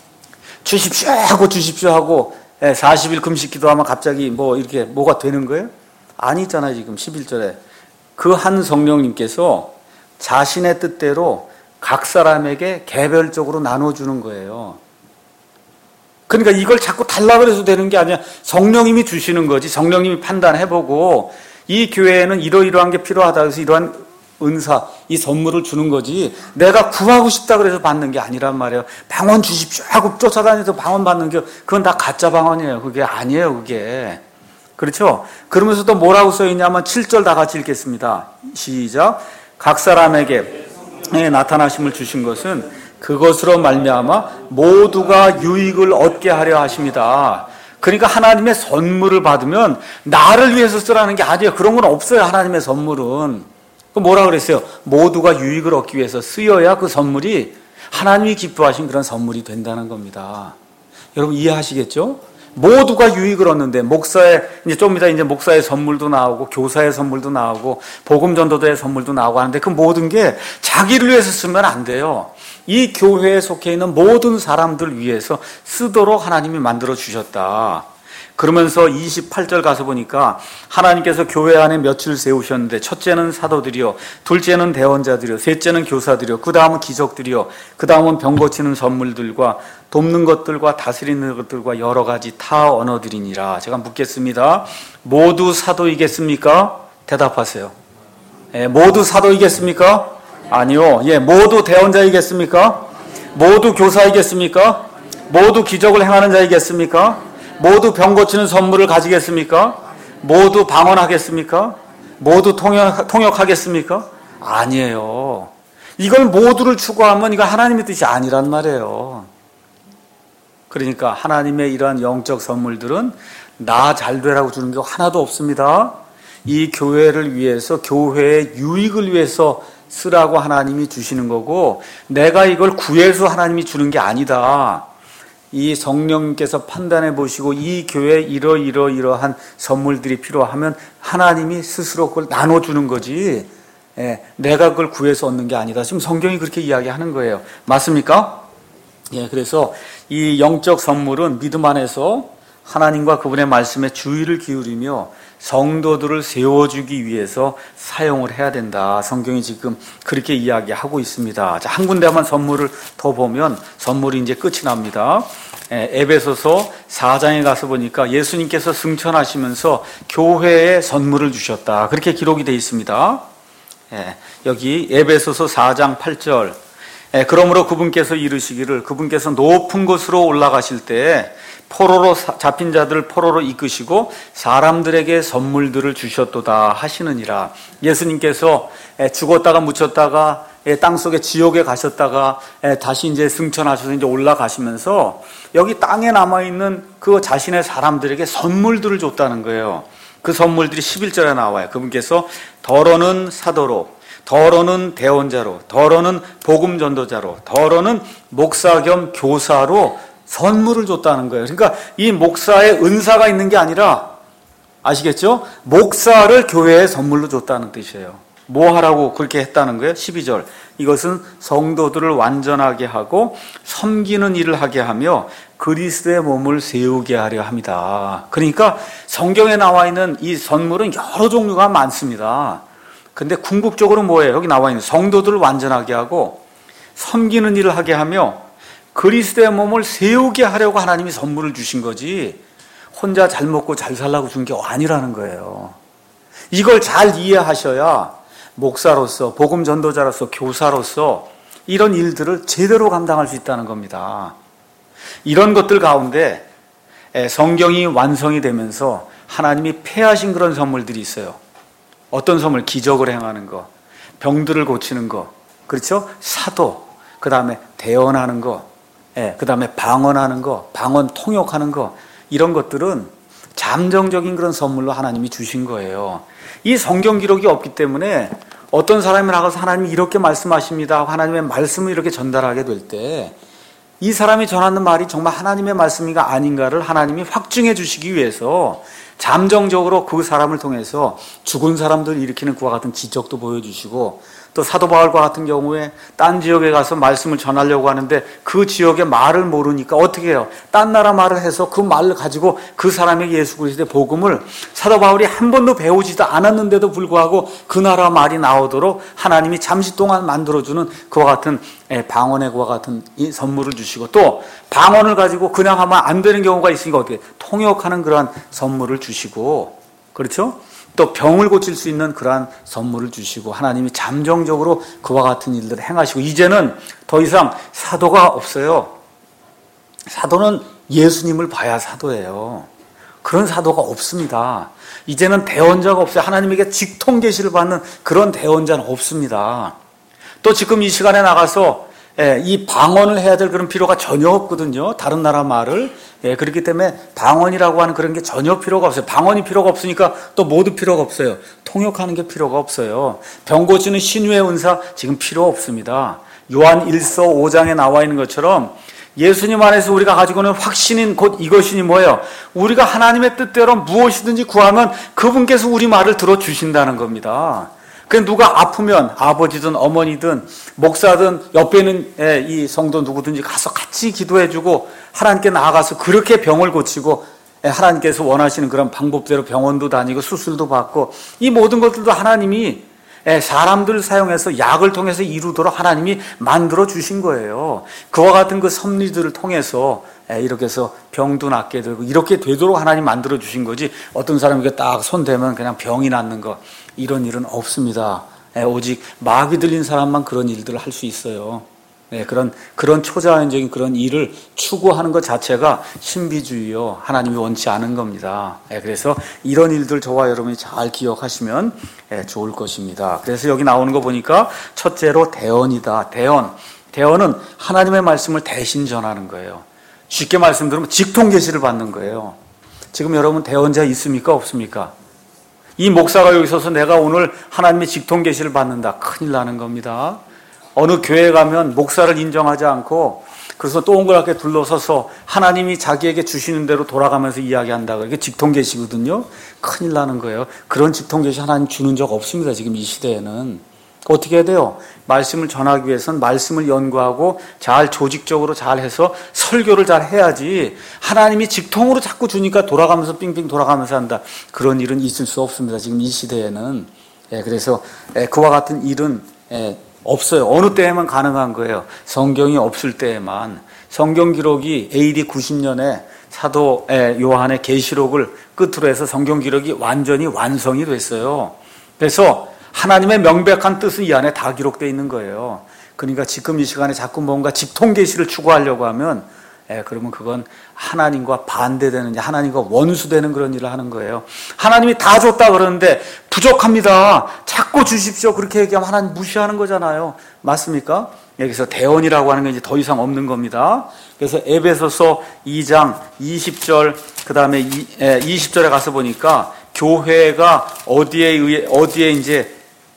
주십시오 하고 주십시오 하고 사십 일 금식 기도하면 갑자기 뭐 이렇게 뭐가 되는 거예요? 아니잖아요. 지금 십일 절에 그 한 성령님께서 자신의 뜻대로 각 사람에게 개별적으로 나눠주는 거예요. 그러니까 이걸 자꾸 달라 그래서 되는 게 아니라 성령님이 주시는 거지. 성령님이 판단해보고 이 교회에는 이러이러한 게 필요하다 해서 이러한 은사, 이 선물을 주는 거지, 내가 구하고 싶다 그래서 받는 게 아니란 말이에요. 방언 주십시오 하고 쫓아다니면서 방언 받는 게 그건 다 가짜 방언이에요. 그게 아니에요. 그게. 그렇죠? 그러면서 또 뭐라고 써있냐면 칠 절 다 같이 읽겠습니다. 시작. 각 사람에게 나타나심을 주신 것은 그것으로 말미암아 모두가 유익을 얻게 하려 하십니다. 그러니까 하나님의 선물을 받으면 나를 위해서 쓰라는 게 아니에요. 그런 건 없어요. 하나님의 선물은. 그 뭐라 그랬어요? 모두가 유익을 얻기 위해서 쓰여야 그 선물이 하나님이 기뻐하신 그런 선물이 된다는 겁니다. 여러분 이해하시겠죠? 모두가 유익을 얻는데 목사의 이제 좀 이따 이제 목사의 선물도 나오고 교사의 선물도 나오고 복음 전도자의 선물도 나오고 하는데 그 모든 게 자기를 위해서 쓰면 안 돼요. 이 교회에 속해 있는 모든 사람들 위해서 쓰도록 하나님이 만들어 주셨다. 그러면서 이십팔 절 가서 보니까 하나님께서 교회 안에 며칠 세우셨는데 첫째는 사도들이요, 둘째는 대언자들이요, 셋째는 교사들이요, 그 다음은 기적들이요, 그 다음은 병 고치는 선물들과 돕는 것들과 다스리는 것들과 여러 가지 타 언어들이니라. 제가 묻겠습니다. 모두 사도이겠습니까? 대답하세요. 예, 모두 사도이겠습니까? 아니요. 예, 모두 대언자이겠습니까? 모두 교사이겠습니까? 모두 기적을 행하는 자이겠습니까? 모두 병 고치는 선물을 가지겠습니까? 모두 방언하겠습니까? 모두 통역, 통역하겠습니까? 아니에요. 이걸 모두를 추구하면 이거 하나님의 뜻이 아니란 말이에요. 그러니까 하나님의 이러한 영적 선물들은 나 잘 되라고 주는 게 하나도 없습니다. 이 교회를 위해서, 교회의 유익을 위해서 쓰라고 하나님이 주시는 거고, 내가 이걸 구해서 하나님이 주는 게 아니다. 이 성령님께서 판단해 보시고 이 교회에 이러이러이러한 선물들이 필요하면 하나님이 스스로 그걸 나눠주는 거지, 예, 내가 그걸 구해서 얻는 게 아니다. 지금 성경이 그렇게 이야기하는 거예요. 맞습니까? 예, 그래서 이 영적 선물은 믿음 안에서 하나님과 그분의 말씀에 주의를 기울이며 성도들을 세워주기 위해서 사용을 해야 된다. 성경이 지금 그렇게 이야기하고 있습니다. 자, 한 군데만 선물을 더 보면 선물이 이제 끝이 납니다. 에, 에베소서 사 장에 가서 보니까 예수님께서 승천하시면서 교회에 선물을 주셨다. 그렇게 기록이 되어 있습니다. 에, 여기 에베소서 사 장 팔 절. 에, 그러므로 그분께서 이르시기를 그분께서 높은 곳으로 올라가실 때 포로로 잡힌 자들을 포로로 이끄시고 사람들에게 선물들을 주셨도다 하시느니라. 예수님께서 죽었다가 묻혔다가 땅속에 지옥에 가셨다가 다시 이제 승천하셔서 이제 올라가시면서 여기 땅에 남아있는 그 자신의 사람들에게 선물들을 줬다는 거예요. 그 선물들이 십일 절에 나와요. 그분께서 더러는 사도로, 더러는 대언자로, 더러는 복음 전도자로, 더러는 목사 겸 교사로 선물을 줬다는 거예요. 그러니까 이 목사의 은사가 있는 게 아니라, 아시겠죠? 목사를 교회에 선물로 줬다는 뜻이에요. 뭐 하라고 그렇게 했다는 거예요? 십이 절. 이것은 성도들을 완전하게 하고 섬기는 일을 하게 하며 그리스도의 몸을 세우게 하려 합니다. 그러니까 성경에 나와 있는 이 선물은 여러 종류가 많습니다. 근데 궁극적으로 뭐예요? 여기 나와 있는 성도들을 완전하게 하고 섬기는 일을 하게 하며 그리스도의 몸을 세우게 하려고 하나님이 선물을 주신 거지, 혼자 잘 먹고 잘 살라고 준 게 아니라는 거예요. 이걸 잘 이해하셔야 목사로서, 복음 전도자로서, 교사로서 이런 일들을 제대로 감당할 수 있다는 겁니다. 이런 것들 가운데 성경이 완성이 되면서 하나님이 폐하신 그런 선물들이 있어요. 어떤 선물? 기적을 행하는 거, 병들을 고치는 거, 그렇죠? 사도, 그 다음에 대언하는 거, 예, 그 다음에 방언하는 거, 방언 통역하는 거, 이런 것들은 잠정적인 그런 선물로 하나님이 주신 거예요. 이 성경 기록이 없기 때문에 어떤 사람이 나가서 하나님이 이렇게 말씀하십니다 하고 하나님의 말씀을 이렇게 전달하게 될 때 이 사람이 전하는 말이 정말 하나님의 말씀인가 아닌가를 하나님이 확증해 주시기 위해서 잠정적으로 그 사람을 통해서 죽은 사람들을 일으키는 그와 같은 기적도 보여주시고, 또 사도 바울과 같은 경우에 딴 지역에 가서 말씀을 전하려고 하는데 그 지역의 말을 모르니까 어떻게 해요? 딴 나라 말을 해서 그 말을 가지고 그 사람에게 예수 그리스도의 복음을 사도 바울이 한 번도 배우지도 않았는데도 불구하고 그 나라 말이 나오도록 하나님이 잠시 동안 만들어주는 그와 같은 방언의 그와 같은 이 선물을 주시고, 또 방언을 가지고 그냥 하면 안 되는 경우가 있으니까 어떻게 통역하는 그러한 선물을 주시고, 그렇죠? 또 병을 고칠 수 있는 그러한 선물을 주시고, 하나님이 잠정적으로 그와 같은 일들을 행하시고, 이제는 더 이상 사도가 없어요. 사도는 예수님을 봐야 사도예요. 그런 사도가 없습니다. 이제는 대언자가 없어요. 하나님에게 직통 계시를 받는 그런 대언자는 없습니다. 또 지금 이 시간에 나가서 예, 이 방언을 해야 될 그런 필요가 전혀 없거든요. 다른 나라 말을. 예, 그렇기 때문에 방언이라고 하는 그런 게 전혀 필요가 없어요. 방언이 필요가 없으니까 또 모두 필요가 없어요. 통역하는 게 필요가 없어요. 병 고치는 신유의 은사 지금 필요 없습니다. 요한 일서 오 장에 나와 있는 것처럼 예수님 안에서 우리가 가지고 있는 확신인 곧 이것이니 뭐예요? 우리가 하나님의 뜻대로 무엇이든지 구하면 그분께서 우리 말을 들어주신다는 겁니다. 그 누가 아프면 아버지든 어머니든 목사든 옆에 있는 이 성도 누구든지 가서 같이 기도해주고 하나님께 나아가서 그렇게 병을 고치고 하나님께서 원하시는 그런 방법대로 병원도 다니고 수술도 받고 이 모든 것들도 하나님이 사람들을 사용해서 약을 통해서 이루도록 하나님이 만들어 주신 거예요. 그와 같은 그 섭리들을 통해서 이렇게 해서 병도 낫게 되고 이렇게 되도록 하나님 만들어 주신 거지 어떤 사람에게 딱 손대면 그냥 병이 낫는 거 이런 일은 없습니다. 오직 마귀 들린 사람만 그런 일들을 할 수 있어요. 그런 그런 초자연적인 그런 일을 추구하는 것 자체가 신비주의요. 하나님이 원치 않은 겁니다. 그래서 이런 일들 저와 여러분이 잘 기억하시면 좋을 것입니다. 그래서 여기 나오는 거 보니까 첫째로 대언이다. 대언. 대언은 하나님의 말씀을 대신 전하는 거예요. 쉽게 말씀드리면 직통 계시를 받는 거예요. 지금 여러분 대언자 있습니까? 없습니까? 이 목사가 여기 서서 내가 오늘 하나님의 직통 계시를 받는다. 큰일 나는 겁니다. 어느 교회에 가면 목사를 인정하지 않고 그래서 동그랗게 둘러서서 하나님이 자기에게 주시는 대로 돌아가면서 이야기한다. 그게 직통 계시거든요. 큰일 나는 거예요. 그런 직통 계시 하나님 주는 적 없습니다. 지금 이 시대에는. 어떻게 해야 돼요? 말씀을 전하기 위해서는 말씀을 연구하고 잘 조직적으로 잘 해서 설교를 잘 해야지 하나님이 직통으로 자꾸 주니까 돌아가면서 빙빙 돌아가면서 한다. 그런 일은 있을 수 없습니다. 지금 이 시대에는. 예, 그래서 예, 그와 같은 일은 예, 없어요. 어느 때에만 가능한 거예요. 성경이 없을 때에만. 성경 기록이 에이디 구십 년에 사도 요한의 계시록을 끝으로 해서 성경 기록이 완전히 완성이 됐어요. 그래서 하나님의 명백한 뜻은 이 안에 다 기록되어 있는 거예요. 그러니까 지금 이 시간에 자꾸 뭔가 직통 계시를 추구하려고 하면 예, 그러면 그건 하나님과 반대되는, 하나님과 원수되는 그런 일을 하는 거예요. 하나님이 다 줬다 그러는데 부족합니다. 자꾸 주십시오. 그렇게 얘기하면 하나님 무시하는 거잖아요. 맞습니까? 여기서 대언이라고 하는 게 이제 더 이상 없는 겁니다. 그래서 에베소서 이 장 이십 절, 그 다음에 이십 절에 가서 보니까 교회가 어디에 의해, 어디에 이제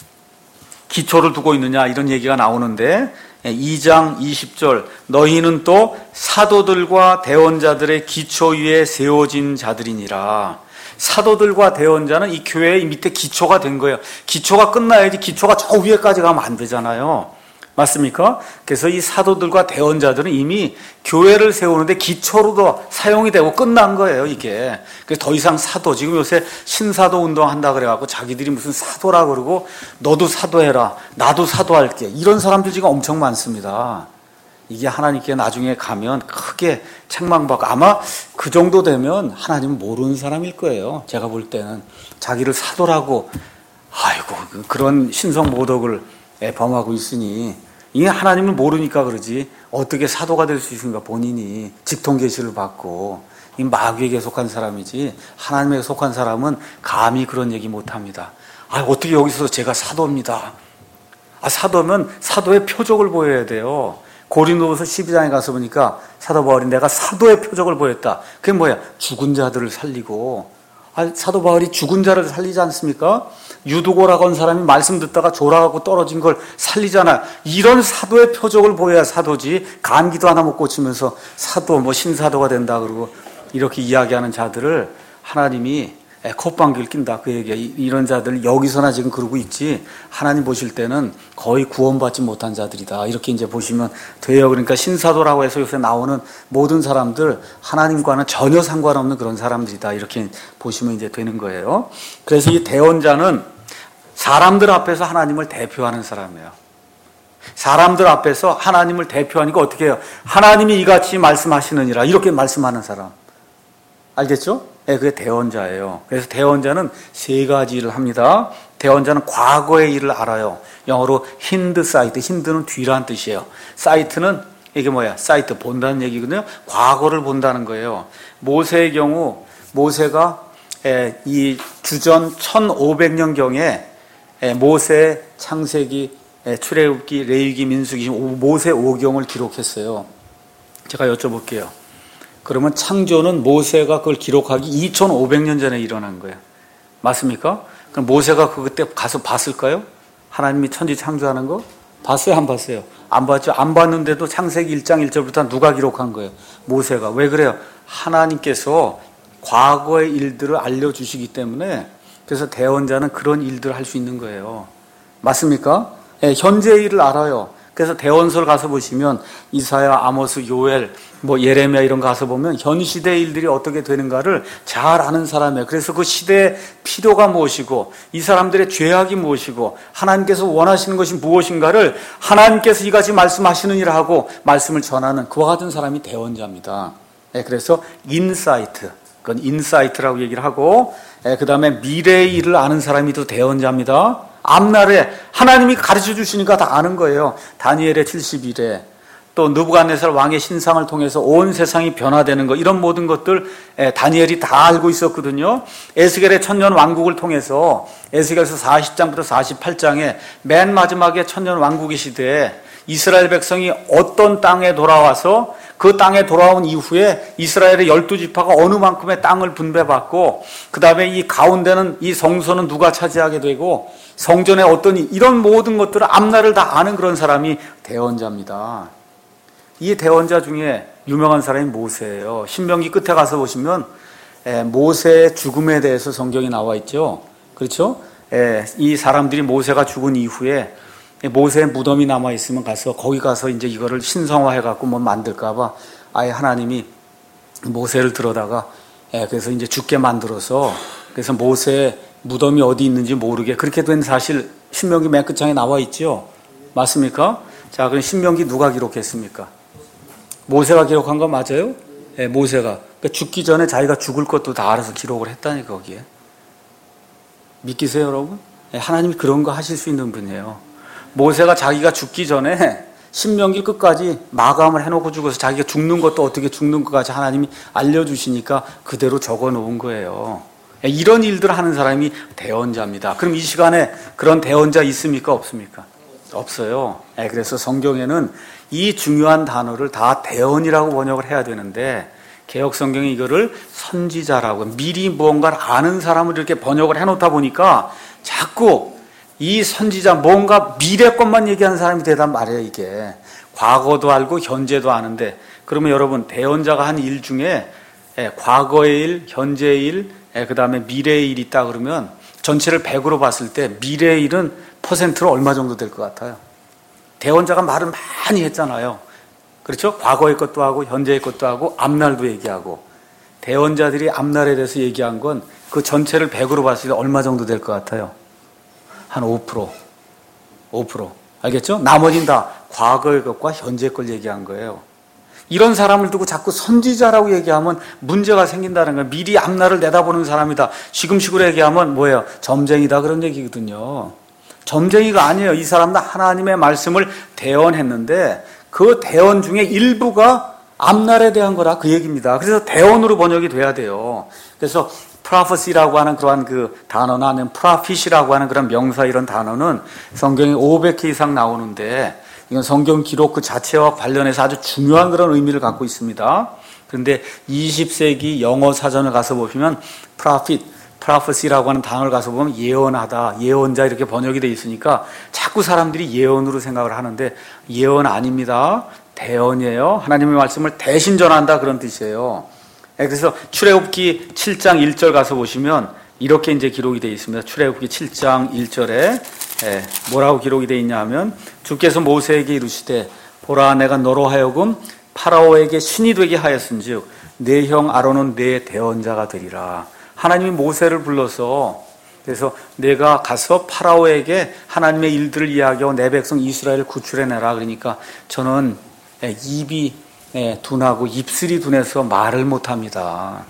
기초를 두고 있느냐 이런 얘기가 나오는데 이 장 이십 절 너희는 또 사도들과 대언자들의 기초 위에 세워진 자들이니라. 사도들과 대언자는 이 교회의 밑에 기초가 된 거예요. 기초가 끝나야지 기초가 저 위에까지 가면 안 되잖아요. 맞습니까? 그래서 이 사도들과 대언자들은 이미 교회를 세우는데 기초로도 사용이 되고 끝난 거예요, 이게. 그래서 더 이상 사도, 지금 요새 신사도 운동 한다 그래갖고 자기들이 무슨 사도라 그러고 너도 사도해라, 나도 사도할게. 이런 사람들 지금 엄청 많습니다. 이게 하나님께 나중에 가면 크게 책망받고 아마 그 정도 되면 하나님은 모르는 사람일 거예요. 제가 볼 때는. 자기를 사도라고, 아이고, 그런 신성모독을 범하고 있으니 이게 하나님을 모르니까 그러지 어떻게 사도가 될 수 있습니까? 본인이 직통 계시를 받고 이 마귀에게 속한 사람이지 하나님에게 속한 사람은 감히 그런 얘기 못합니다. 아, 어떻게 여기서 제가 사도입니다. 아, 사도면 사도의 표적을 보여야 돼요. 고린도후서 십이 장에 가서 보니까 사도 바울이 내가 사도의 표적을 보였다. 그게 뭐야? 죽은 자들을 살리고. 아, 사도 바울이 죽은 자를 살리지 않습니까? 유두고라고 한 사람이 말씀 듣다가 졸아가고 떨어진 걸 살리잖아. 이런 사도의 표적을 보여야 사도지. 감기도 하나 못 고치면서 사도, 뭐 신사도가 된다 그러고 이렇게 이야기하는 자들을 하나님이 콧방귀를 낀다. 그 얘기야. 이런 자들 여기서나 지금 그러고 있지. 하나님 보실 때는 거의 구원받지 못한 자들이다. 이렇게 이제 보시면 돼요. 그러니까 신사도라고 해서 요새 나오는 모든 사람들 하나님과는 전혀 상관없는 그런 사람들이다. 이렇게 보시면 이제 되는 거예요. 그래서 이 대언자는 사람들 앞에서 하나님을 대표하는 사람이에요. 사람들 앞에서 하나님을 대표하니까 어떻게 해요? 하나님이 이같이 말씀하시느니라. 이렇게 말씀하는 사람. 알겠죠? 네, 그게 대언자예요. 그래서 대언자는 세 가지 일을 합니다. 대언자는 과거의 일을 알아요. 영어로 힌드 사이트, 힌드는 뒤란 뜻이에요. 사이트는 이게 뭐야? 사이트, 본다는 얘기거든요. 과거를 본다는 거예요. 모세의 경우 모세가 이 주전 천오백 년경에 모세 창세기 출애굽기, 레위기, 민수기, 모세 오경을 기록했어요. 제가 여쭤볼게요. 그러면 창조는 모세가 그걸 기록하기 이천오백 년 전에 일어난 거예요. 맞습니까? 그럼 모세가 그때 가서 봤을까요? 하나님이 천지 창조하는 거? 봤어요? 안 봤어요? 안 봤죠? 안 봤는데도 창세기 일 장 일 절부터 누가 기록한 거예요? 모세가. 왜 그래요? 하나님께서 과거의 일들을 알려주시기 때문에 그래서 대언자는 그런 일들을 할 수 있는 거예요. 맞습니까? 네, 현재의 일을 알아요. 그래서 대언서를 가서 보시면 이사야, 아모스, 요엘, 뭐 예레미야 이런 거 가서 보면 현 시대의 일들이 어떻게 되는가를 잘 아는 사람이에요. 그래서 그 시대의 필요가 무엇이고 이 사람들의 죄악이 무엇이고 하나님께서 원하시는 것이 무엇인가를 하나님께서 이같이 말씀하시느니라 하고 말씀을 전하는 그와 같은 사람이 대언자입니다. 네, 그래서 인사이트, 그건 인사이트라고 얘기를 하고 네, 그 다음에 미래의 일을 아는 사람이 또 대언자입니다. 앞날에 하나님이 가르쳐 주시니까 다 아는 거예요. 다니엘의 칠십 일에 또 느부갓네살 왕의 신상을 통해서 온 세상이 변화되는 것 이런 모든 것들 다니엘이 다 알고 있었거든요. 에스겔의 천년 왕국을 통해서 에스겔서 사십 장부터 사십팔 장에 맨 마지막에 천년 왕국의 시대에 이스라엘 백성이 어떤 땅에 돌아와서 그 땅에 돌아온 이후에 이스라엘의 열두 지파가 어느 만큼의 땅을 분배받고 그 다음에 이 가운데는 이 성소는 누가 차지하게 되고 성전에 어떤 이런 모든 것들을 앞날을 다 아는 그런 사람이 대언자입니다. 이 대언자 중에 유명한 사람이 모세예요. 신명기 끝에 가서 보시면 모세의 죽음에 대해서 성경이 나와 있죠. 그렇죠? 이 사람들이 모세가 죽은 이후에 모세의 무덤이 남아 있으면 가서 거기 가서 이제 이거를 신성화해 갖고 뭐 만들까봐 아예 하나님이 모세를 들어다가 그래서 이제 죽게 만들어서 그래서 모세의 무덤이 어디 있는지 모르게 그렇게 된 사실 신명기 맨 끝장에 나와 있죠. 맞습니까? 자, 그럼 신명기 누가 기록했습니까? 모세가 기록한 거 맞아요? 네, 모세가. 그러니까 죽기 전에 자기가 죽을 것도 다 알아서 기록을 했다니까 거기에. 믿기세요, 여러분? 네, 하나님이 그런 거 하실 수 있는 분이에요. 모세가 자기가 죽기 전에 신명기 끝까지 마감을 해놓고 죽어서 자기가 죽는 것도 어떻게 죽는 것까지 하나님이 알려주시니까 그대로 적어놓은 거예요. 이런 일들을 하는 사람이 대언자입니다. 그럼 이 시간에 그런 대언자 있습니까? 없습니까? 없어요. 그래서 성경에는 이 중요한 단어를 다 대언이라고 번역을 해야 되는데 개역 성경이 이거를 선지자라고 미리 무언가를 아는 사람을 이렇게 번역을 해놓다 보니까 자꾸 이 선지자 뭔가 미래 것만 얘기하는 사람이 되단 말이에요. 이게 과거도 알고 현재도 아는데 그러면 여러분 대언자가 한 일 중에 과거의 일, 현재의 일, 그 다음에 미래의 일이 있다 그러면 전체를 백으로 봤을 때 미래의 일은 퍼센트로 얼마 정도 될 것 같아요? 대언자가 말을 많이 했잖아요. 그렇죠? 과거의 것도 하고 현재의 것도 하고 앞날도 얘기하고 대언자들이 앞날에 대해서 얘기한 건 그 전체를 백으로 봤을 때 얼마 정도 될 것 같아요? 한 오 퍼센트. 오 퍼센트. 알겠죠? 나머지는 다 과거의 것과 현재의 걸 얘기한 거예요. 이런 사람을 두고 자꾸 선지자라고 얘기하면 문제가 생긴다는 거예요. 미리 앞날을 내다보는 사람이다. 지금식으로 얘기하면 뭐예요? 점쟁이다 그런 얘기거든요. 점쟁이가 아니에요. 이 사람도 하나님의 말씀을 대언했는데 그 대언 중에 일부가 앞날에 대한 거라 그 얘기입니다. 그래서 대언으로 번역이 돼야 돼요. 그래서 prophecy라고 하는 그러한 그 단어나 아니면 prophet이라고 하는 그런 명사 이런 단어는 성경에 오백 개 이상 나오는데 이건 성경 기록 그 자체와 관련해서 아주 중요한 그런 의미를 갖고 있습니다. 그런데 이십 세기 영어 사전을 가서 보시면 prophet, prophecy라고 하는 단어를 가서 보면 예언하다, 예언자 이렇게 번역이 되어 있으니까 자꾸 사람들이 예언으로 생각을 하는데 예언 아닙니다. 대언이에요. 하나님의 말씀을 대신 전한다 그런 뜻이에요. 그래서 출애굽기 칠 장 일 절 가서 보시면 이렇게 이제 기록이 되어 있습니다. 출애굽기 칠 장 일 절에 뭐라고 기록이 되어 있냐 하면 주께서 모세에게 이르시되 보라 내가 너로 하여금 파라오에게 신이 되게 하였은즉 내 형 아론은 내 대언자가 되리라. 하나님이 모세를 불러서 그래서 내가 가서 파라오에게 하나님의 일들을 이야기하고 내 백성 이스라엘을 구출해내라. 그러니까 저는 입이 둔하고 입술이 둔해서 말을 못합니다.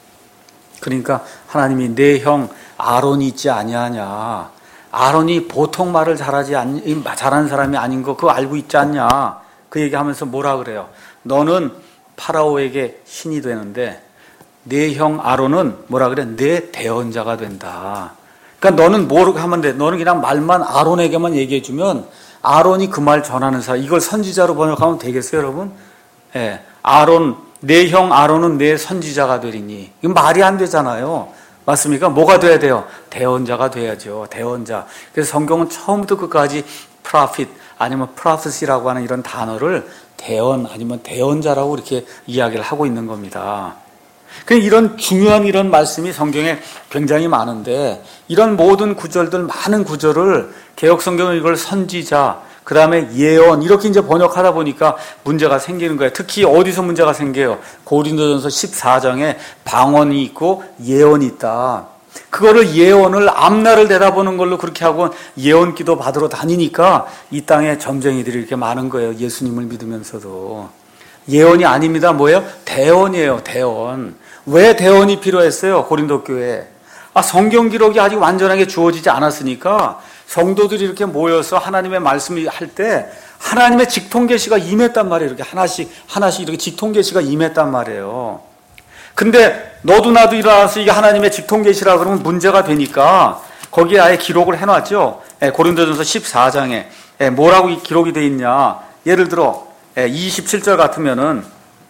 그러니까 하나님이 내 형 아론이 있지 아니하냐. 아론이 보통 말을 잘하지 않, 잘하는 사람이 아닌 거 그거 알고 있지 않냐. 그 얘기하면서 뭐라 그래요? 너는 파라오에게 신이 되는데 내 형 아론은 뭐라 그래? 내 대언자가 된다. 그러니까 너는 뭐라고 하면 돼? 너는 그냥 말만 아론에게만 얘기해 주면 아론이 그 말 전하는 사람, 이걸 선지자로 번역하면 되겠어요, 여러분? 예, 아론, 내 형 아론은 내 선지자가 되리니. 이건 말이 안 되잖아요. 맞습니까? 뭐가 돼야 돼요? 대언자가 돼야죠. 대언자. 그래서 성경은 처음부터 끝까지 prophet 아니면 prophecy라고 하는 이런 단어를 대언 아니면 대언자라고 이렇게 이야기를 하고 있는 겁니다. 이런 중요한 이런 말씀이 성경에 굉장히 많은데 이런 모든 구절들, 많은 구절을 개역 성경은 이걸 선지자, 그 다음에 예언 이렇게 이제 번역하다 보니까 문제가 생기는 거예요. 특히 어디서 문제가 생겨요? 고린도전서 십사 장에 방언이 있고 예언이 있다. 그거를 예언을 앞날을 내다보는 걸로 그렇게 하고 예언 기도 받으러 다니니까 이 땅에 점쟁이들이 이렇게 많은 거예요. 예수님을 믿으면서도. 예언이 아닙니다. 뭐예요? 대언이에요. 대언. 왜 대언이 필요했어요? 고린도 교회에. 아, 성경 기록이 아직 완전하게 주어지지 않았으니까 성도들이 이렇게 모여서 하나님의 말씀을 할 때 하나님의 직통 계시가 임했단 말이에요. 이렇게 하나씩 하나씩 이렇게 직통 계시가 임했단 말이에요. 근데 너도 나도 일어나서 이게 하나님의 직통 계시라 그러면 문제가 되니까 거기에 아예 기록을 해놨죠. 예, 고린도전서 십사 장에 예, 뭐라고 기록이 돼 있냐? 예를 들어 예, 이십칠 절 같으면은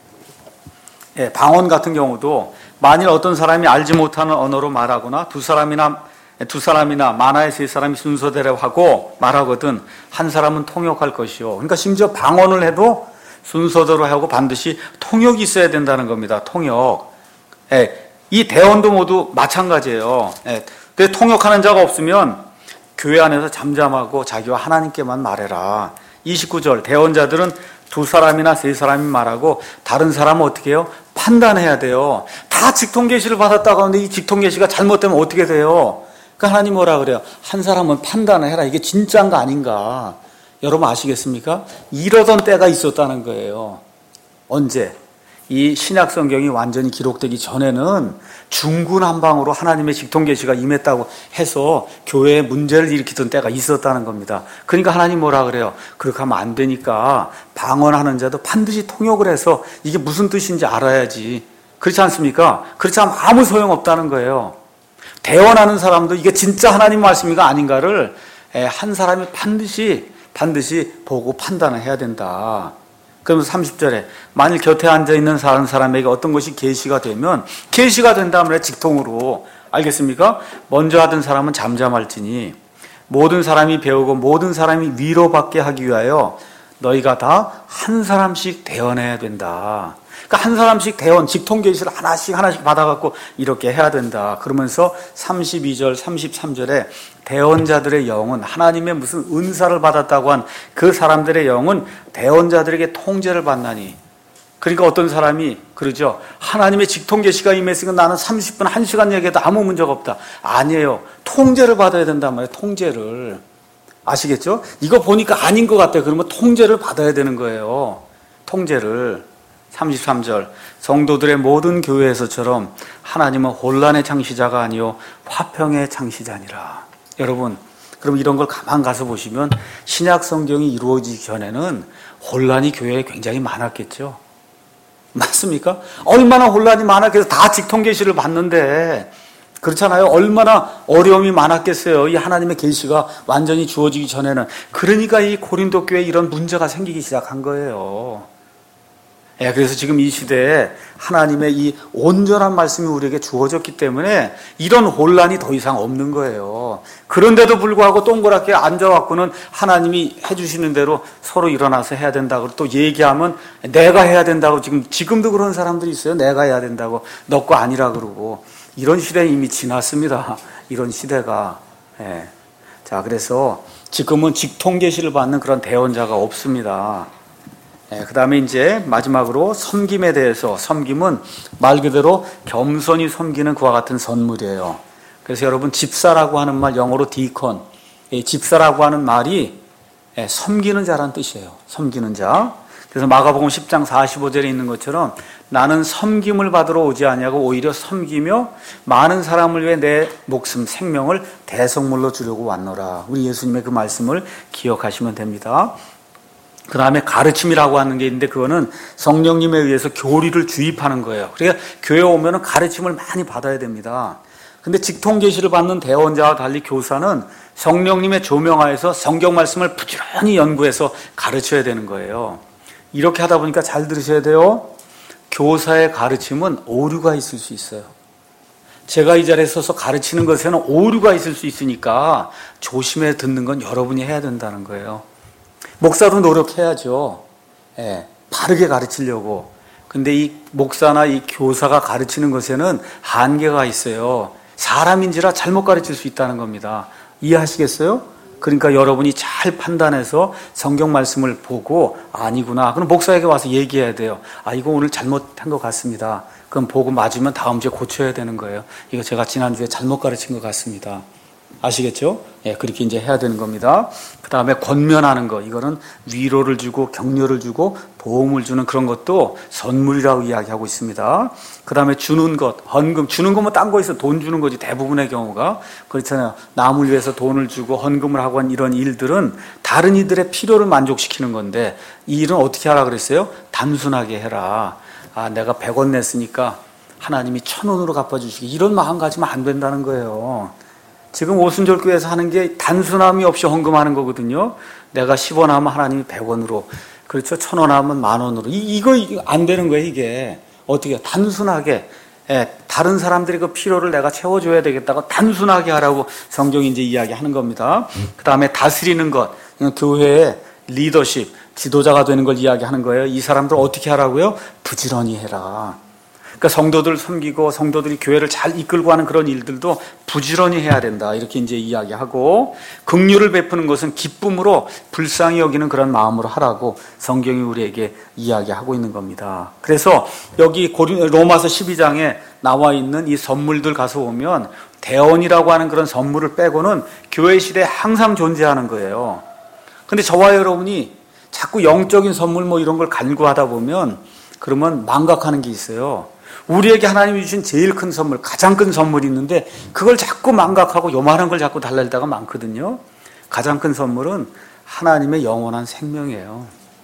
예, 방언 같은 경우도 만일 어떤 사람이 알지 못하는 언어로 말하거나 두 사람이나 두 사람이나 많아야 세 사람이 순서대로 하고 말하거든 한 사람은 통역할 것이요. 그러니까 심지어 방언을 해도 순서대로 하고 반드시 통역이 있어야 된다는 겁니다. 통역. 예, 이 대언도 모두 마찬가지예요. 예, 근데 통역하는 자가 없으면 교회 안에서 잠잠하고 자기와 하나님께만 말해라. 이십구 절 대언자들은 두 사람이나 세 사람이 말하고 다른 사람은 어떻게 해요? 판단해야 돼요. 다 직통계시를 받았다고 하는데 이 직통계시가 잘못되면 어떻게 돼요? 그러니까 하나님 뭐라 그래요? 한 사람은 판단을 해라. 이게 진짜인가 아닌가? 여러분 아시겠습니까? 이러던 때가 있었다는 거예요. 언제? 이 신약 성경이 완전히 기록되기 전에는 중구난방으로 하나님의 직통계시가 임했다고 해서 교회에 문제를 일으키던 때가 있었다는 겁니다. 그러니까 하나님 뭐라 그래요? 그렇게 하면 안 되니까 방언하는 자도 반드시 통역을 해서 이게 무슨 뜻인지 알아야지. 그렇지 않습니까? 그렇지 않으면 아무 소용없다는 거예요. 대언하는 사람도 이게 진짜 하나님 말씀인가 아닌가를 한 사람이 반드시 반드시 보고 판단을 해야 된다. 그러면서 삼십 절에 만일 곁에 앉아있는 다른 사람에게 어떤 것이 계시가 되면 계시가 된다면 직통으로 알겠습니까? 먼저 하던 사람은 잠잠할지니 모든 사람이 배우고 모든 사람이 위로받게 하기 위하여 너희가 다 한 사람씩 대언해야 된다. 그러니까 한 사람씩 대언, 직통 계시를 하나씩 하나씩 받아갖고 이렇게 해야 된다. 그러면서 삼십이 절, 삼십삼 절에 대언자들의 영은 하나님의 무슨 은사를 받았다고 한 그 사람들의 영은 대언자들에게 통제를 받나니. 그러니까 어떤 사람이 그러죠. 하나님의 직통 계시가 임했으니까 나는 삼십 분, 한 시간 얘기해도 아무 문제가 없다. 아니에요. 통제를 받아야 된단 말이에요. 통제를. 아시겠죠? 이거 보니까 아닌 것 같아요. 그러면 통제를 받아야 되는 거예요. 통제를. 삼십삼 절 성도들의 모든 교회에서처럼 하나님은 혼란의 창시자가 아니요 화평의 창시자니라. 여러분 그럼 이런 걸 가만 가서 보시면 신약 성경이 이루어지기 전에는 혼란이 교회에 굉장히 많았겠죠. 맞습니까? 얼마나 혼란이 많았겠어요. 다 직통 계시를 받는데 그렇잖아요. 얼마나 어려움이 많았겠어요. 이 하나님의 계시가 완전히 주어지기 전에는. 그러니까 이 고린도 교회에 이런 문제가 생기기 시작한 거예요. 예, 그래서 지금 이 시대에 하나님의 이 온전한 말씀이 우리에게 주어졌기 때문에 이런 혼란이 더 이상 없는 거예요. 그런데도 불구하고 동그랗게 앉아갖고는 하나님이 해주시는 대로 서로 일어나서 해야 된다고 또 얘기하면 내가 해야 된다고 지금, 지금도 그런 사람들이 있어요. 내가 해야 된다고. 너 거 아니라 그러고. 이런 시대는 이미 지났습니다. 이런 시대가. 예. 자, 그래서 지금은 직통 계시를 받는 그런 대언자가 없습니다. 예, 그 다음에 이제 마지막으로 섬김에 대해서. 섬김은 말 그대로 겸손히 섬기는 그와 같은 선물이에요. 그래서 여러분 집사라고 하는 말 영어로 디콘. 예, 집사라고 하는 말이 예, 섬기는 자라는 뜻이에요. 섬기는 자. 그래서 마가복음 십 장 사십오 절에 있는 것처럼 나는 섬김을 받으러 오지 아니하고 오히려 섬기며 많은 사람을 위해 내 목숨 생명을 대성물로 주려고 왔노라. 우리 예수님의 그 말씀을 기억하시면 됩니다. 그 다음에 가르침이라고 하는 게 있는데 그거는 성령님에 의해서 교리를 주입하는 거예요. 그러니까 교회 오면은 가르침을 많이 받아야 됩니다. 근데 직통 계시를 받는 대원자와 달리 교사는 성령님의 조명하에서 성경 말씀을 부지런히 연구해서 가르쳐야 되는 거예요. 이렇게 하다 보니까 잘 들으셔야 돼요. 교사의 가르침은 오류가 있을 수 있어요. 제가 이 자리에 서서 가르치는 것에는 오류가 있을 수 있으니까 조심해 듣는 건 여러분이 해야 된다는 거예요. 목사도 노력해야죠. 예, 바르게 가르치려고. 근데 이 목사나 이 교사가 가르치는 것에는 한계가 있어요. 사람인지라 잘못 가르칠 수 있다는 겁니다. 이해하시겠어요? 그러니까 여러분이 잘 판단해서 성경 말씀을 보고 아니구나. 그럼 목사에게 와서 얘기해야 돼요. 아, 이거 오늘 잘못한 것 같습니다. 그럼 보고 맞으면 다음 주에 고쳐야 되는 거예요. 이거 제가 지난주에 잘못 가르친 것 같습니다. 아시겠죠? 예, 그렇게 이제 해야 되는 겁니다. 그 다음에 권면하는 거. 이거는 위로를 주고 격려를 주고 도움을 주는 그런 것도 선물이라고 이야기하고 있습니다. 그 다음에 주는 것, 헌금. 주는 거면 딴 거 있어. 돈 주는 거지. 대부분의 경우가. 그렇잖아요. 남을 위해서 돈을 주고 헌금을 하고 한 이런 일들은 다른 이들의 필요를 만족시키는 건데 이 일은 어떻게 하라 그랬어요? 단순하게 해라. 아, 내가 백 원 냈으니까 하나님이 천 원으로 갚아주시기. 이런 마음 가지면 안 된다는 거예요. 지금 오순절교회에서 하는 게 단순함이 없이 헌금하는 거거든요. 내가 십 원 하면 하나님이 백 원으로, 그렇죠? 천 원 하면 만 원으로. 이, 이거, 이거 안 되는 거예요, 이게. 어떻게, 단순하게. 예, 다른 사람들이 그 필요를 내가 채워줘야 되겠다고 단순하게 하라고 성경이 이제 이야기하는 겁니다. 그 다음에 다스리는 것. 교회의 리더십, 지도자가 되는 걸 이야기하는 거예요. 이 사람들 어떻게 하라고요? 부지런히 해라. 그러니까 성도들 섬기고 성도들이 교회를 잘 이끌고 하는 그런 일들도 부지런히 해야 된다. 이렇게 이제 이야기하고, 긍휼을 베푸는 것은 기쁨으로 불쌍히 여기는 그런 마음으로 하라고 성경이 우리에게 이야기하고 있는 겁니다. 그래서 여기 로마서 십이 장에 나와 있는 이 선물들 가서 보면 대언이라고 하는 그런 선물을 빼고는 교회 시대에 항상 존재하는 거예요. 근데 저와 여러분이 자꾸 영적인 선물 뭐 이런 걸 간구하다 보면 그러면 망각하는 게 있어요. 우리에게 하나님이 주신 제일 큰 선물, 가장 큰 선물이 있는데 그걸 자꾸 망각하고 요만한 걸 자꾸 달랄 때가 많거든요. 가장 큰 선물은 하나님의 영원한 생명이에요.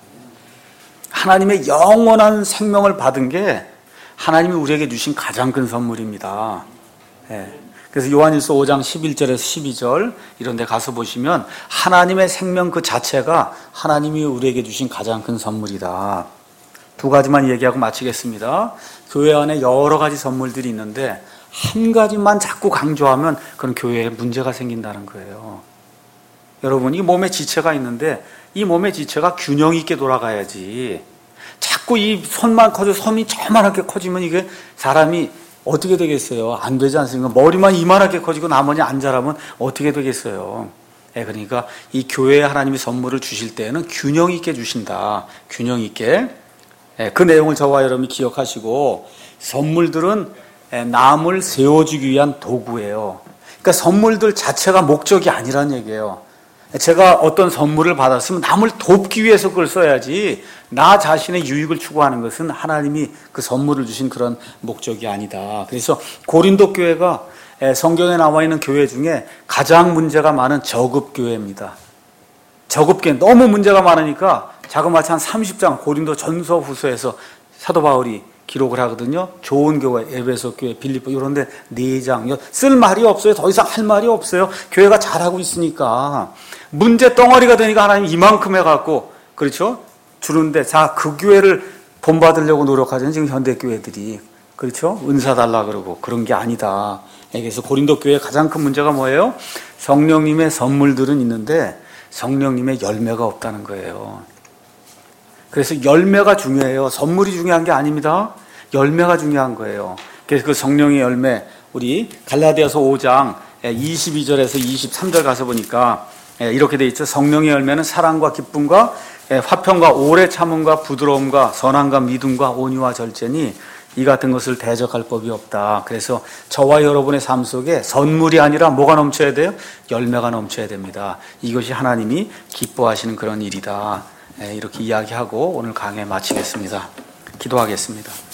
하나님의 영원한 생명을 받은 게 하나님이 우리에게 주신 가장 큰 선물입니다. 네. 그래서 요한일서 오 장 십일 절에서 십이 절 이런 데 가서 보시면 하나님의 생명 그 자체가 하나님이 우리에게 주신 가장 큰 선물이다. 두 가지만 얘기하고 마치겠습니다. 교회 안에 여러 가지 선물들이 있는데 한 가지만 자꾸 강조하면 그런 교회에 문제가 생긴다는 거예요. 여러분, 이 몸에 지체가 있는데 이 몸의 지체가 균형 있게 돌아가야지. 자꾸 이 손만 커져 손이 저만하게 커지면 이게 사람이 어떻게 되겠어요? 안 되지 않습니까? 머리만 이만하게 커지고 나머지 안 자라면 어떻게 되겠어요? 예, 그러니까 이 교회에 하나님이 선물을 주실 때에는 균형 있게 주신다. 균형 있게. 예, 그 내용을 저와 여러분이 기억하시고, 선물들은 남을 세워주기 위한 도구예요. 그러니까 선물들 자체가 목적이 아니란 얘기예요. 제가 어떤 선물을 받았으면 남을 돕기 위해서 그걸 써야지, 나 자신의 유익을 추구하는 것은 하나님이 그 선물을 주신 그런 목적이 아니다. 그래서 고린도 교회가 성경에 나와 있는 교회 중에 가장 문제가 많은 저급교회입니다. 저급교회 너무 문제가 많으니까 자그마치 한 삼십 장 고린도 전서 후서에서 사도 바울이 기록을 하거든요. 좋은 교회, 에베소 교회, 빌립보 이런 데 네 장. 쓸 말이 없어요. 더 이상 할 말이 없어요. 교회가 잘하고 있으니까. 문제 덩어리가 되니까 하나님 이만큼 해갖고, 그렇죠? 주는데, 자, 그 교회를 본받으려고 노력하잖아요. 지금 현대교회들이. 그렇죠? 은사 달라 그러고. 그런 게 아니다. 그래서 고린도 교회의 가장 큰 문제가 뭐예요? 성령님의 선물들은 있는데 성령님의 열매가 없다는 거예요. 그래서 열매가 중요해요. 선물이 중요한 게 아닙니다. 열매가 중요한 거예요. 그래서 그 성령의 열매, 우리 갈라디아서 오 장 이십이 절에서 이십삼 절 가서 보니까 이렇게 돼 있죠. 성령의 열매는 사랑과 기쁨과 화평과 오래 참음과 부드러움과 선함과 믿음과 온유와 절제니 이 같은 것을 대적할 법이 없다. 그래서 저와 여러분의 삶 속에 선물이 아니라 뭐가 넘쳐야 돼요? 열매가 넘쳐야 됩니다. 이것이 하나님이 기뻐하시는 그런 일이다. 이렇게 이야기하고 오늘 강의 마치겠습니다. 기도하겠습니다.